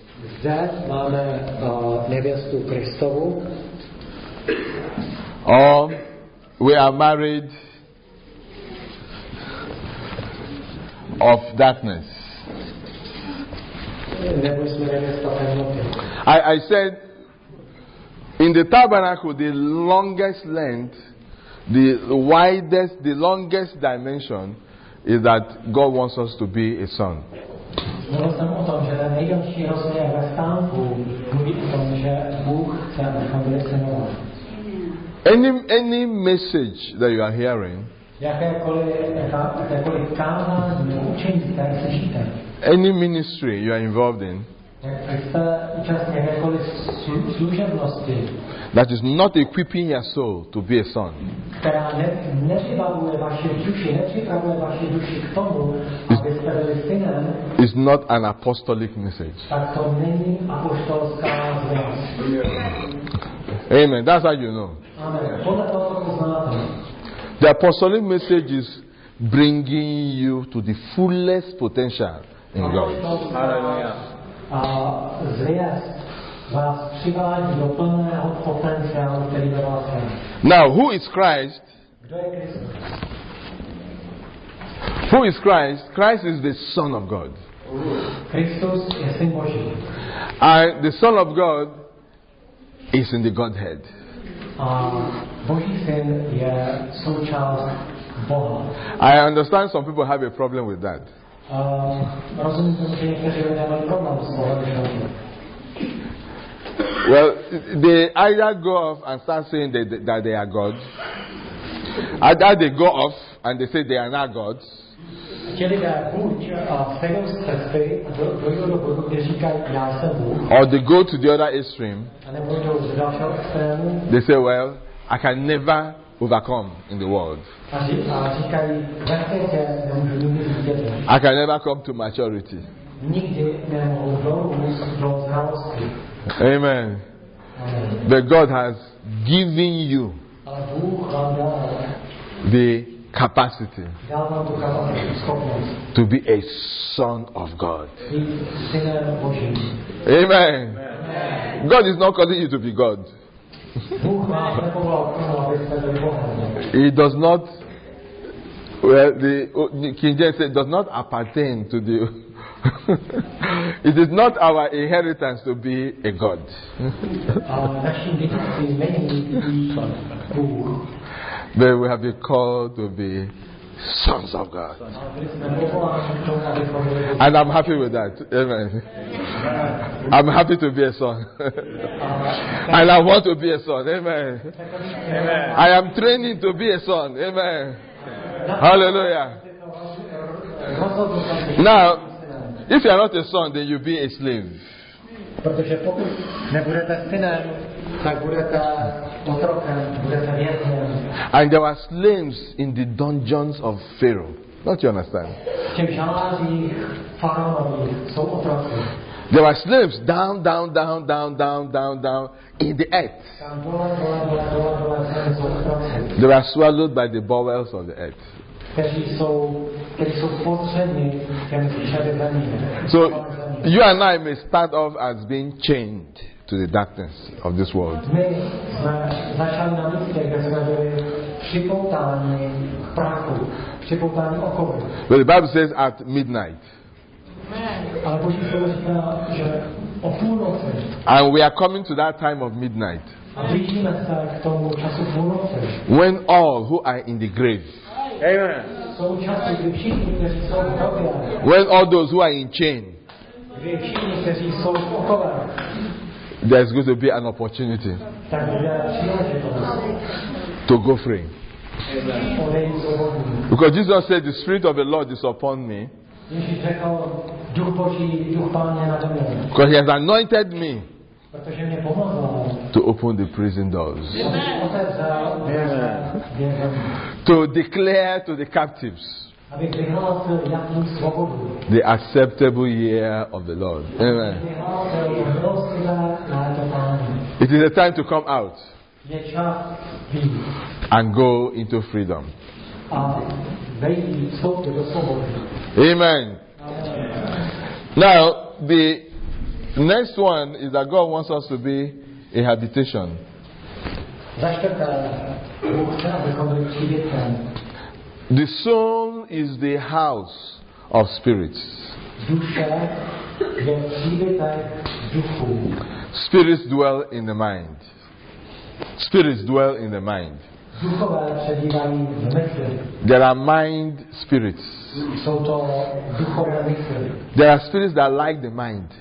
Speaker 1: Or we are married of darkness. I, I said, in the tabernacle, the longest length, the widest, the longest dimension is that God wants us to be a son. Any, any message that you are hearing, any ministry you are involved in, that is not equipping your soul to be a son, is not an apostolic message. Amen. That's how you know. The apostolic message is bringing you to the fullest potential in God. Hallelujah. Now, who is Christ? Who is Christ? Christ is the Son of God. And the Son of God is in the Godhead. I understand some people have a problem with that. Well, they either go off and start saying that, that they are gods, either they go off and they say they are not gods, or they go to the other extreme. They say, well, I can never overcome in the world.
Speaker 2: A ří- a říkají, ve světě nemůžu nikdy vítězit.
Speaker 1: I can never come to maturity.
Speaker 2: Nikdy nemohou dlouhou do znalosti.
Speaker 1: Amen. But God has given you
Speaker 2: Ale Bůh vám dal,
Speaker 1: the capacity
Speaker 2: dal vám tu kapacitu, schopnost
Speaker 1: to be a son of God.
Speaker 2: být synem Božím.
Speaker 1: Amen. God is not calling you to be God.
Speaker 2: Bůh vás nepovolal k tomu, abyste byli Bohem.
Speaker 1: He does not, well, the King James said, does not appertain to the. It is not our inheritance to be a God.
Speaker 2: A naším dědictvím není být Bůh.
Speaker 1: But we have been called to be sons of God.
Speaker 2: Ale byli jsme povoláni k tomu, abychom byli Boží.
Speaker 1: And I'm happy with that. Amen. I'm happy to be a son. And I want to be a son. Amen. I am training to be a son. Amen. Hallelujah. Now, if you are not a son, then you'll be a slave.
Speaker 2: Protože pokud nebudete synem, tak budete otrokem, budete vězněm.
Speaker 1: And there were slaves in the dungeons of Pharaoh. Don't you understand?
Speaker 2: V těch žalářích faraonových jsou otroci.
Speaker 1: There were slaves down, down, down, down, down, down, down in the earth.
Speaker 2: Tam dole, dole, dole, dole, dole, dole jsou otroci,
Speaker 1: They were swallowed by the bowels of the earth.
Speaker 2: kteří jsou, kteří jsou potřební těm všemi zemí.
Speaker 1: So you and I may start off as being chained to the darkness of this world.
Speaker 2: My jsme začali na místě, kde jsme byli připoutáni k prachu, připoutáni okovy.
Speaker 1: But the Bible says at midnight.
Speaker 2: Ale Boží slovo říká, že o půlnoci.
Speaker 1: And we are coming to that time of midnight.
Speaker 2: A blížíme se k tomu času půlnoci.
Speaker 1: When all who are in the grave,
Speaker 2: Jsou časy, kdy všichni, kteří jsou v hrobě,
Speaker 1: when all those who are in chain,
Speaker 2: kdy všichni, kteří jsou v okovách,
Speaker 1: there's going to be an opportunity
Speaker 2: tak bude příležitost
Speaker 1: to go free.
Speaker 2: odejít svobodný.
Speaker 1: Because Jesus said, the Spirit of the Lord is upon me,
Speaker 2: Ježíš řekl, duch Boží, duch Páně nade mnou,
Speaker 1: because he has anointed me
Speaker 2: protože mě pomazal,
Speaker 1: to open the prison doors,
Speaker 2: abych otevřel vězení,
Speaker 1: to declare to the captives
Speaker 2: abych vyhlásil jasnou svobodu,
Speaker 1: the acceptable year of the Lord. Amen.
Speaker 2: vyhlásil milostivé léto Páně.
Speaker 1: It is a time to come out
Speaker 2: Je čas být
Speaker 1: and go into freedom.
Speaker 2: a vejít, vstoupit do svobody.
Speaker 1: Amen. Now, the next one is that God wants us to be a habitation.
Speaker 2: Za čtvrté, Bůh chce, abychom byli příbytkem.
Speaker 1: The soul is the house of spirits.
Speaker 2: Duše je příbytek duchů.
Speaker 1: Spirits dwell in the mind. Spirits dwell in the mind.
Speaker 2: Duchové přebývají v mysli.
Speaker 1: There are mind spirits.
Speaker 2: Jsou to duchové mysli.
Speaker 1: There are spirits that like the mind.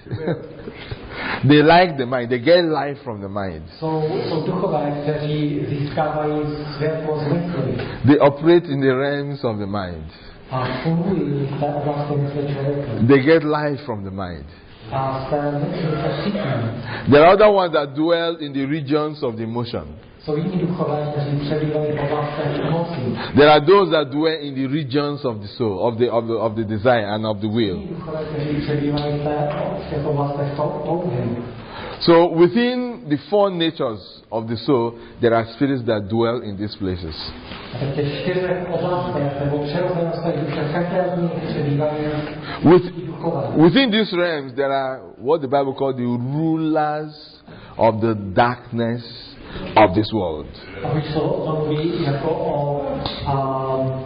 Speaker 1: They like the mind. They get life from the mind.
Speaker 2: Jsou, jsou duchové, kteří získávají světlo z mysli
Speaker 1: They operate in the realms of the mind.
Speaker 2: a fungují v té oblasti mysli člověka.
Speaker 1: They get life from the mind.
Speaker 2: A z té mysli se cítí.
Speaker 1: There are other ones that dwell in the regions of the emotion.
Speaker 2: Jsou jiní duchové, kteří přebývají v oblastech emocí.
Speaker 1: There are those that dwell in the regions of the soul, of the of the of the desire and of the will.
Speaker 2: Jiní duchové, kteří přebývají v té- v těch oblastech tou- touhy.
Speaker 1: So within the four natures of the soul, there are spirits that dwell in these places.
Speaker 2: A v těch čtyřech oblastech nebo přirozenostech duše, každé z nich přebývají
Speaker 1: With,
Speaker 2: duchové.
Speaker 1: within these realms, there are what the Bible calls the rulers of the darkness of this world.
Speaker 2: A už slovo o tom mluví jako o um,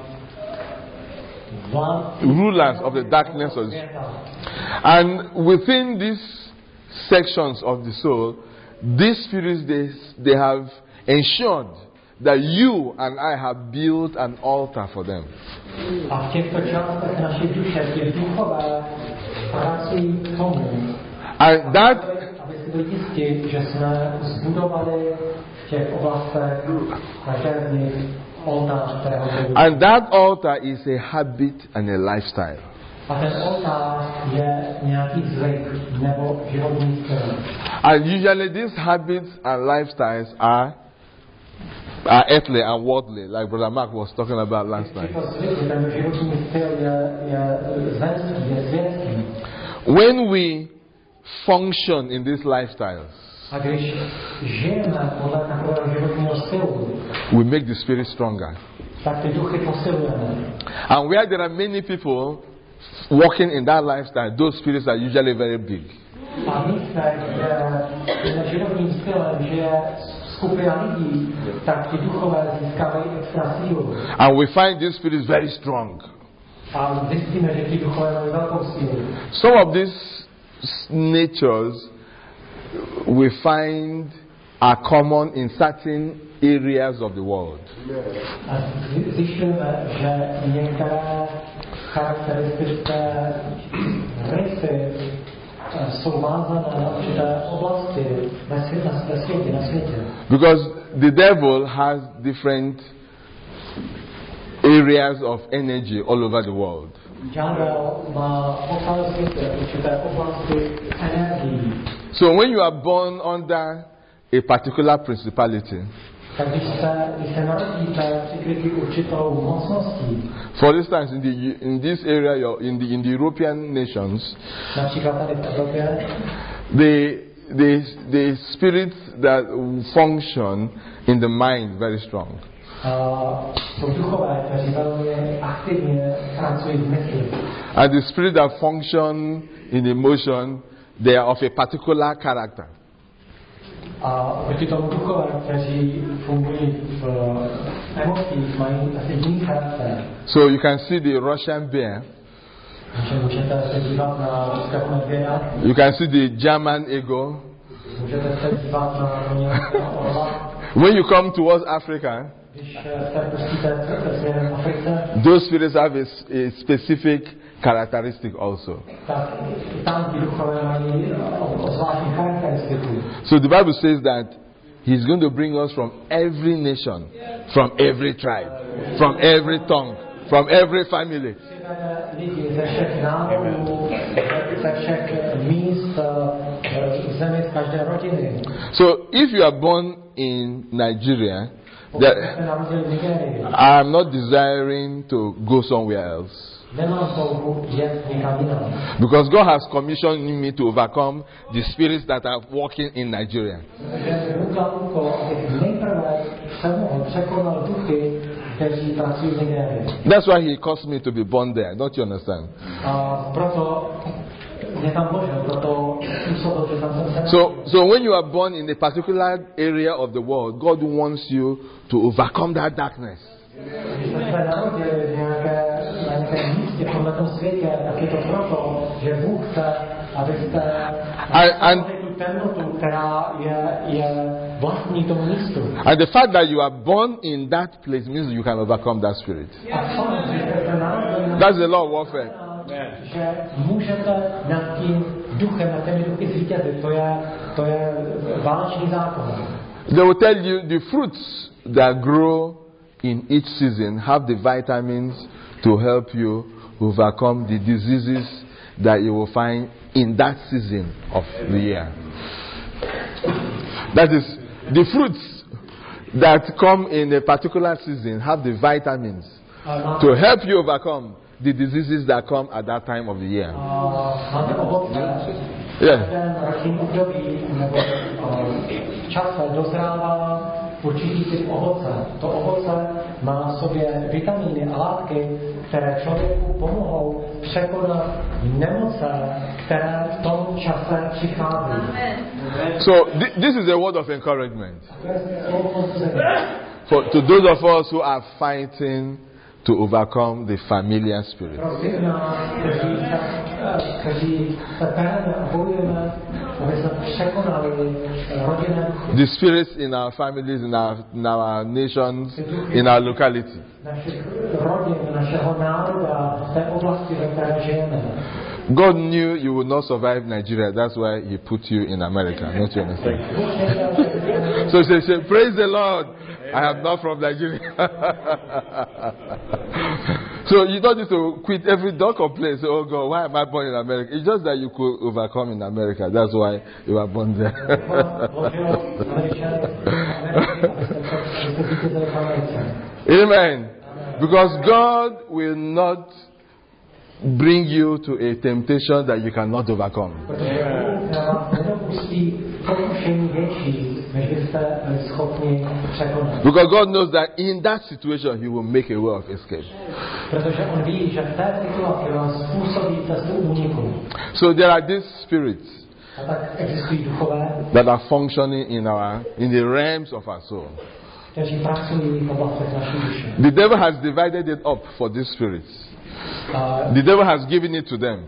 Speaker 2: vládcích
Speaker 1: Rulers of the darkness of this. And within these sections of the soul, these spirits, they, they have ensured that you and I have built an altar for them.
Speaker 2: A v těchto částech naší duše, ty duchové pracují k tomu,
Speaker 1: And that
Speaker 2: aby si byli jistí, že jsme zbudovali v těch oblastech každé z nich oltář, kterého budou.
Speaker 1: and that altar is a habit and a lifestyle.
Speaker 2: A ten oltář je nějaký zvyk nebo životní styl.
Speaker 1: And usually these habits and lifestyles are are earthly and worldly, like Brother Mark was talking about last night. When we function in these lifestyles, we make the spirit stronger. And where there are many people walking in that lifestyle, those spirits are usually very big. And we find these spirits very strong. Some of these natures we find are common in certain areas of the world. Because the devil has different areas of energy all over the world. So when you are born under a particular principality, for instance, in the in this area, in the in the European nations, the the the spirits that function in the mind very strong. And the spirits that function in emotion, they are of a particular character. So you can see the Russian bear. You can see the German eagle. When you come towards Africa, those spirits have a, a specific characteristic also. So the Bible says that He's going to bring us from every nation, from every tribe, from every tongue, from every family. So if you are born in Nigeria, that I'm not desiring to go somewhere else. Because God has commissioned me to overcome the spirits that are working in Nigeria. That's why He caused me to be born there. Don't you understand? So, so when you are born in a particular area of the world, God wants you to overcome that darkness. And, and, and the fact that you are born in that place means you can overcome that spirit. That's the law of warfare. They will tell you the fruits that grow in each season have the vitamins to help you overcome the diseases that you will find in that season of the year. That is, the fruits that come in a particular season have the vitamins to help you overcome the diseases that come at that time of the year. Yeah.
Speaker 2: Určitý typ ovoce. To ovoce má v sobě vitamíny a látky, které člověku pomohou překonat nemoce, které v tom čase přichází.
Speaker 1: So th- this is a word of encouragement for to those of us who are fighting to overcome the familiar spirit. The spirits in our families, in our, in our nations, in our locality. God knew you would not survive Nigeria. That's why He put you in America. Don't you understand? So say, say, praise the Lord. I am not from Nigeria. So you don't need to quit every door complaint. Say, oh God, why am I born in America? It's just that you could overcome in America. That's why you were born there. Amen. Because God will not bring you to a temptation that you cannot overcome. Because God knows that in that situation He will make a way of escape. So there are these spirits that are functioning in our in the realms of our soul. The devil has divided it up for these spirits. The devil has given it to them.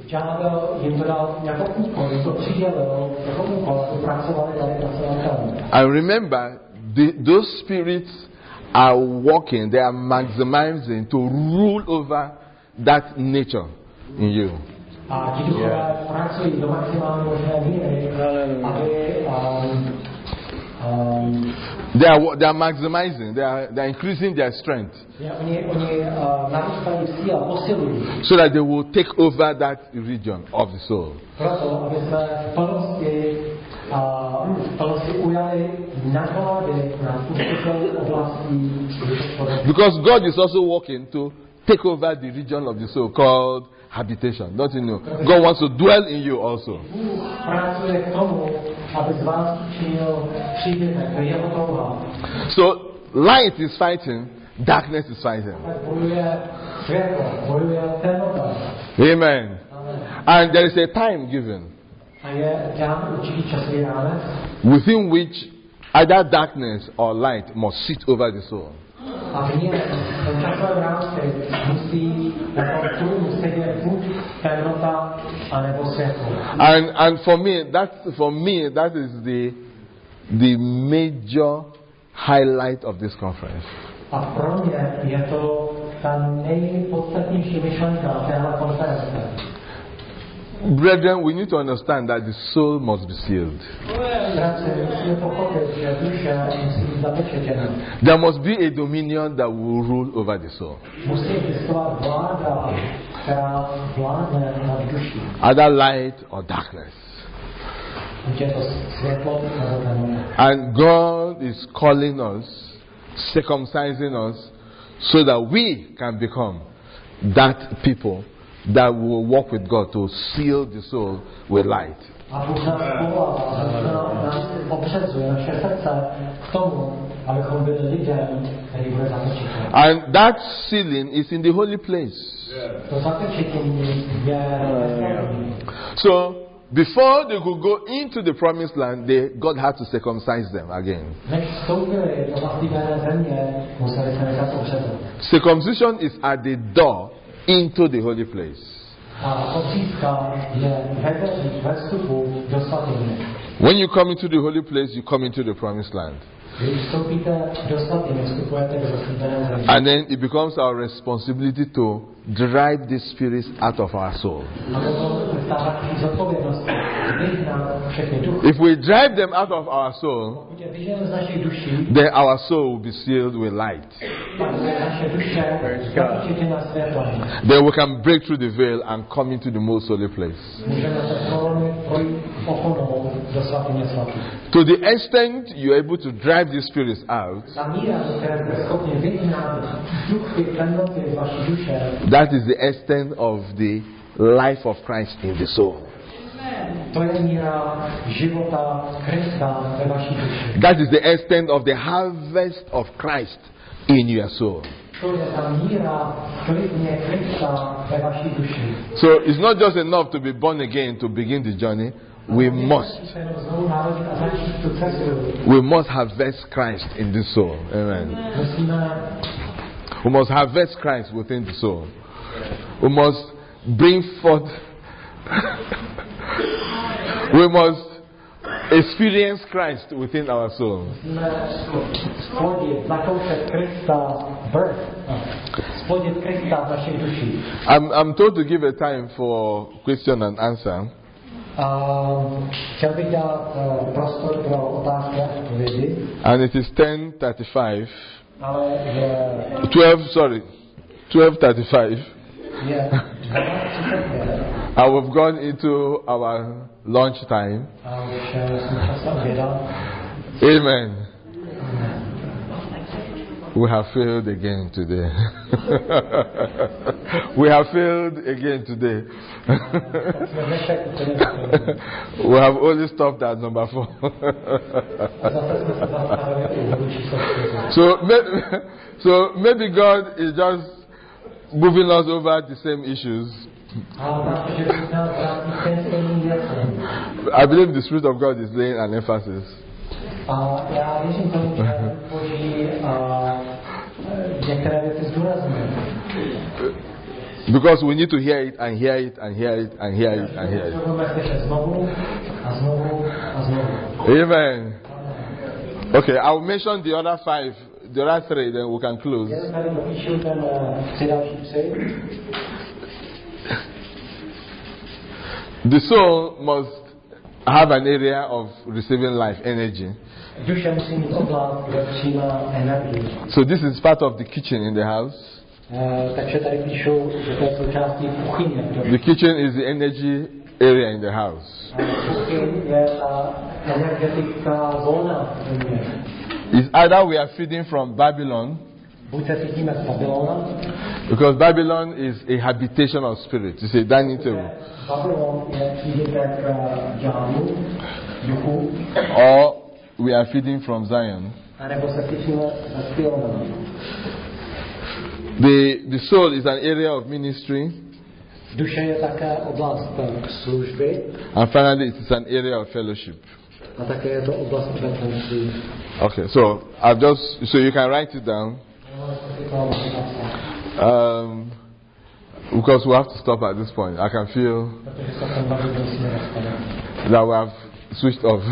Speaker 1: And remember, the, those spirits are working, they are maximizing to rule over that nature in you. They are they are maximizing, they are they are increasing their strength, so that they will take over that region of the soul. Because God is also working to take over the region of the soul called habitation. Don't you know? God wants to dwell in you also. So light is fighting, darkness is fighting. Amen. And there is a time given within which either darkness or light must sit over the soul. And and for me that's for me that is the the major highlight of this conference. Brethren, we need to understand that the soul must be sealed. There must be a dominion that will rule over the soul. Either light or darkness. And God is calling us, circumcising us, so that we can become that people that will walk with God to seal the soul with light. And that sealing is in the holy place. So before they could go into the promised land, they, God had to circumcise them again. Circumcision is at the door into the holy place. When you come into the holy place, you come into the promised land. And then it becomes our responsibility to drive these spirits out of our soul. If we drive them out of our soul, then our soul will be sealed with light. Then we can break through the veil and come into the most holy place. To the extent you're able to drive these spirits out, that is the extent of the life of Christ in the soul. That is the extent of the harvest of Christ in your soul. So it's not just enough to be born again to begin the journey. We must. We must harvest Christ in this soul. Amen. We must harvest Christ within the soul. We must bring forth. We must experience Christ within our soul. I'm, I'm told to give a time for question and answer. And it is ten thirty-five. twelve, sorry. twelve thirty-five.
Speaker 2: Je dvanáct třicet pět.
Speaker 1: And we've gone into our lunch time.
Speaker 2: A už eh, jsme čas oběda.
Speaker 1: Amen. We have failed again today. We have failed again today. We have only stopped at number four. so, maybe, so maybe God is just moving us over the same issues. I believe the Spirit of God is laying an emphasis.
Speaker 2: A já věřím tomu, že Boží některé věci zdůrazňuje.
Speaker 1: Because we need to hear it and hear it and hear it and hear it and hear it. Amen. Okay, I'll mention the other five, the other three, then we can close. The soul must have an area of receiving life energy. So this is part of the kitchen in the house. The kitchen is the energy area in the house. It's either we are feeding from Babylon, because Babylon is a habitation of spirit. It's a dining table. Or we are feeding from Zion. The, the soul is an area of ministry. And finally, it is an area of fellowship. Okay, so I've just so you can write it down. Um, because we have to stop at this point. I can feel that we have switched off.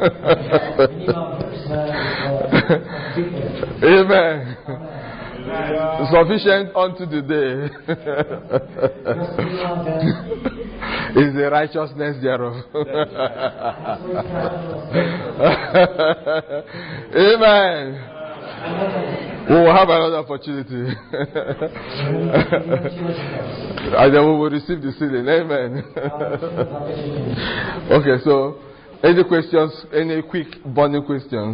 Speaker 1: Amen. Sufficient unto the day is the righteousness thereof. Amen. We will have another opportunity. And then we will receive the sealing. Amen. Okay, so any questions, any quick burning questions?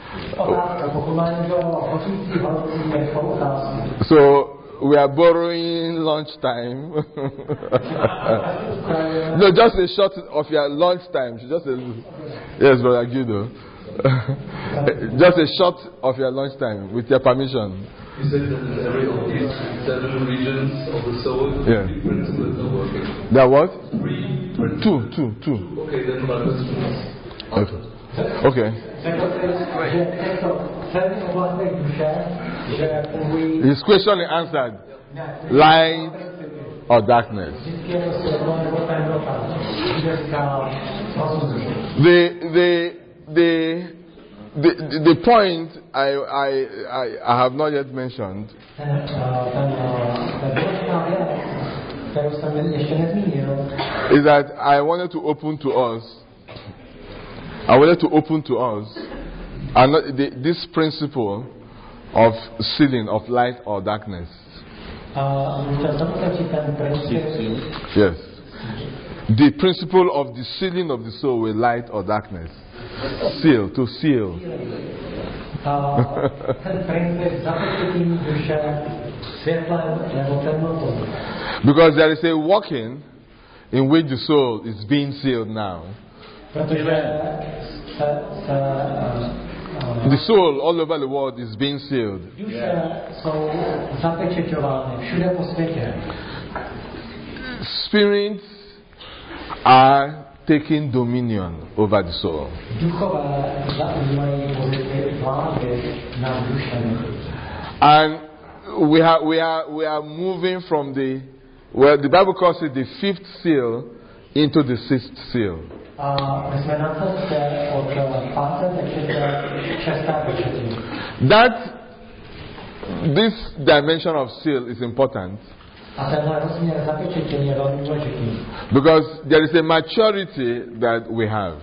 Speaker 1: So we are borrowing lunch time. No, just a short of your lunch time. Just a, yes, Brother Guido. Just a short of your lunch time, with your permission.
Speaker 3: You said that in every of these seven regions of the soul,
Speaker 1: Yeah.
Speaker 3: three principles are working.
Speaker 1: There are what?
Speaker 3: Three
Speaker 1: Two,
Speaker 3: principles.
Speaker 1: two, two.
Speaker 3: Okay, then my question is.
Speaker 1: Okay. Okay. His question is answered. Light or darkness? The the the the, the point I, I I I have not yet mentioned is that I wanted to open to us. I wanted to open to us and the, this principle of sealing of light or darkness. Yes. The principle of the sealing of the soul with light or darkness. Seal, to seal. Because there is a walking in which the soul is being sealed now. The soul all over the world is being sealed. Spirits are taking dominion over the soul. And we are we are we are moving from the well the Bible calls it the fifth seal into the sixth seal. That this dimension of seal is important because there is a maturity that we have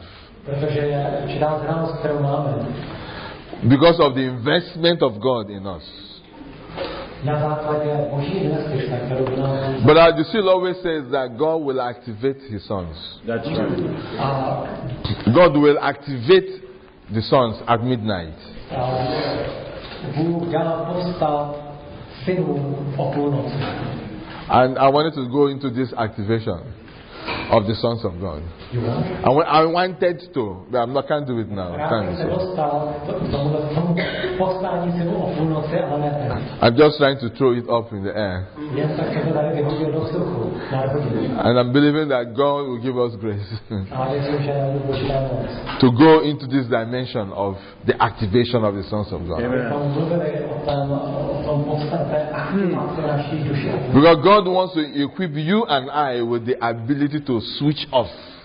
Speaker 1: because of the investment of God in us.
Speaker 2: na základě boží investice, kterou by nám...
Speaker 1: But uh, the seal always says that God will activate his sons.
Speaker 4: That's true.
Speaker 2: A,
Speaker 1: God will activate the sons at midnight.
Speaker 2: a Bůh dá povstat synům o půlnoci.
Speaker 1: And I wanted to go into this activation of the sons of God.
Speaker 2: Jo?
Speaker 1: I, wa- I wanted to, but I'm not, can't do it now.
Speaker 2: Rád
Speaker 1: Time
Speaker 2: bych
Speaker 1: is
Speaker 2: se
Speaker 1: up.
Speaker 2: dostal k tomu, k tomu povstání synů o půlnoci, ale ne teď.
Speaker 1: I'm just trying to throw it up in the air.
Speaker 2: Jen tak jsem to tady vyhodil do vzduchu na hodinu.
Speaker 1: And I'm believing that God will give us grace
Speaker 2: A věřím, že nám Bůh dá moc.
Speaker 1: to go into this dimension of the activation of the sons of God.
Speaker 2: Abychom mluvili o tom, o tom podstatě aktivace naší duše.
Speaker 1: Because God wants to equip you and I with the ability to switch off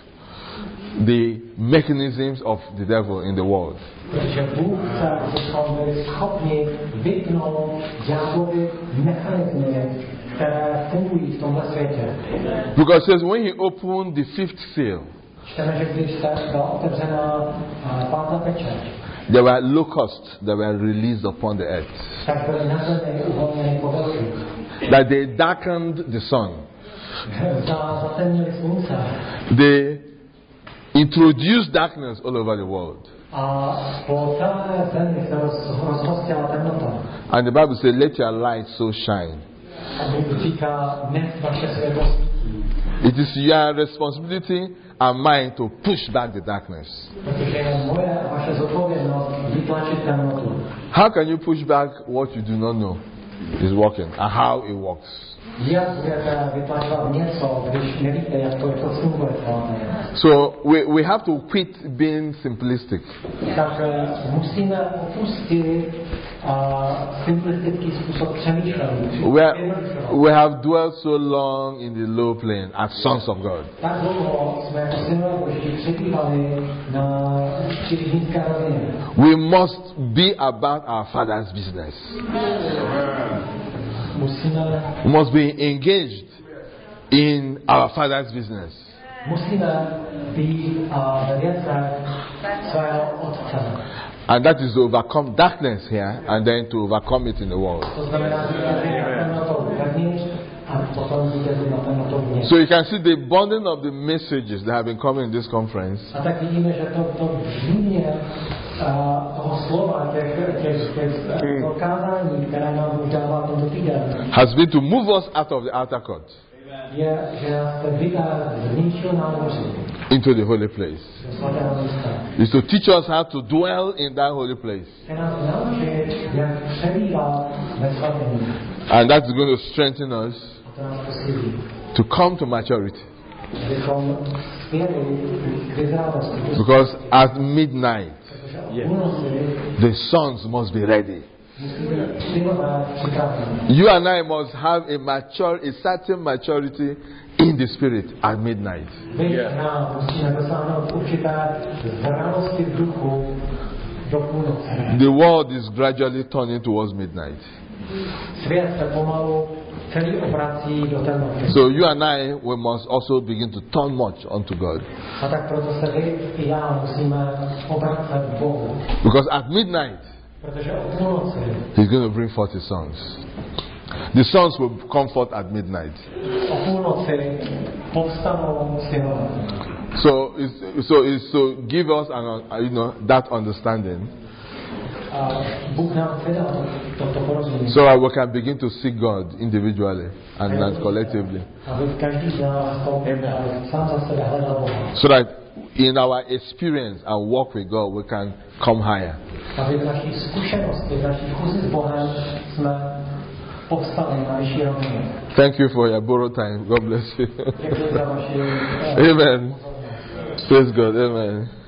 Speaker 1: the mechanisms of the devil in the world.
Speaker 2: Protože Bůh chce, abychom byli schopni vypnout ďáblovy mechanismy, které fungují v tomhle světě.
Speaker 1: Because it says when he opened the fifth seal,
Speaker 2: Čteme, že když se byla otevřena a, pátá pečeť,
Speaker 1: there were locusts that were released upon the earth.
Speaker 2: tak byly na zemi uvolněny podelky.
Speaker 1: That they darkened the sun.
Speaker 2: Za- Zatemnili slunce
Speaker 1: They introduced darkness all over the world.
Speaker 2: a po celé zemi se roz, rozhostila temnota.
Speaker 1: And the Bible says, let your light so shine.
Speaker 2: A Bůh říká, nech vaše světlo svítí.
Speaker 1: It is your responsibility and mine to push back the darkness.
Speaker 2: Protože je moje a vaše zodpovědnost vytlačit temnotu.
Speaker 1: How can you push back what you do not know is working and how it works?
Speaker 2: Jak budete vytlačovat něco, když nevíte, jak to, jak to funguje celé?
Speaker 1: So we, we have to quit being simplistic.
Speaker 2: Tak eh, musíme opustit uh, simplistický způsob přemýšlení.
Speaker 1: We, are, we have dwelt so long in the low plane as sons of God.
Speaker 2: Tak dlouho jsme jako synové Boží přebývali na těch nízké rovině.
Speaker 1: We must be about our Father's business.
Speaker 2: Musíme,
Speaker 1: We must be engaged in our Father's business.
Speaker 2: musíme být uh, ve věcech svého Otce.
Speaker 1: And that is to overcome darkness here and then to overcome it in the world.
Speaker 2: To znamená, že na temnotou vevnitř a potom vítězit na temnotou vnitř.
Speaker 1: So you can see the bundling of the messages that have been coming in this conference
Speaker 2: A tak vidíme, že to, to břímě uh, toho slova, těch, těch, těch
Speaker 1: Hmm.
Speaker 2: to kázání, které nám Bůh dává tento týden,
Speaker 1: has been to move us out of the outer court
Speaker 2: je, že nás chce vydat z vnějšího nádvoří
Speaker 1: into the holy place.
Speaker 2: do svatého místa.
Speaker 1: Is to teach us how to dwell in that holy place.
Speaker 2: Chce nás naučit, jak přebývat ve svatyni.
Speaker 1: And that is going to strengthen us
Speaker 2: A to nás posílí.
Speaker 1: to come to maturity.
Speaker 2: Abychom spěli k vyzrálosti.
Speaker 1: Because at midnight,
Speaker 2: Protože o půlnoci
Speaker 1: the sons must be ready.
Speaker 2: musí být synové připraveni.
Speaker 1: You and I must have a mature, a certain maturity in the spirit at midnight.
Speaker 2: Vy nám musíme dosáhnout určité zralosti v duchu do půlnoci.
Speaker 1: The world is gradually turning towards midnight.
Speaker 2: Svět se pomalu celý obrací do temnoty.
Speaker 1: So you and I, we must also begin to turn much unto God.
Speaker 2: A tak proto se vy i já musíme obracet k Bohu.
Speaker 1: Because at midnight,
Speaker 2: Protože o půlnoci
Speaker 1: He's going to bring forth His sons. The sons will come forth at midnight.
Speaker 2: o půlnoci povstanou synové.
Speaker 1: So, it's, so, it's, so give us an, uh, you know, that understanding,
Speaker 2: A Bůh nám chce dát toto porozumění.
Speaker 1: so that we can begin to seek God individually and not collectively.
Speaker 2: Aby každý z nás to sám za sebe hledal Boha.
Speaker 1: So that in our experience and walk with God, we can come higher.
Speaker 2: Aby v naší zkušenosti, v naší chůzi s Bohem jsme povstali na vyšší rovinu.
Speaker 1: Thank you for your borrowed time. God bless you.
Speaker 2: Děkuji za vaši eh,
Speaker 1: Amen. Praise God. Amen.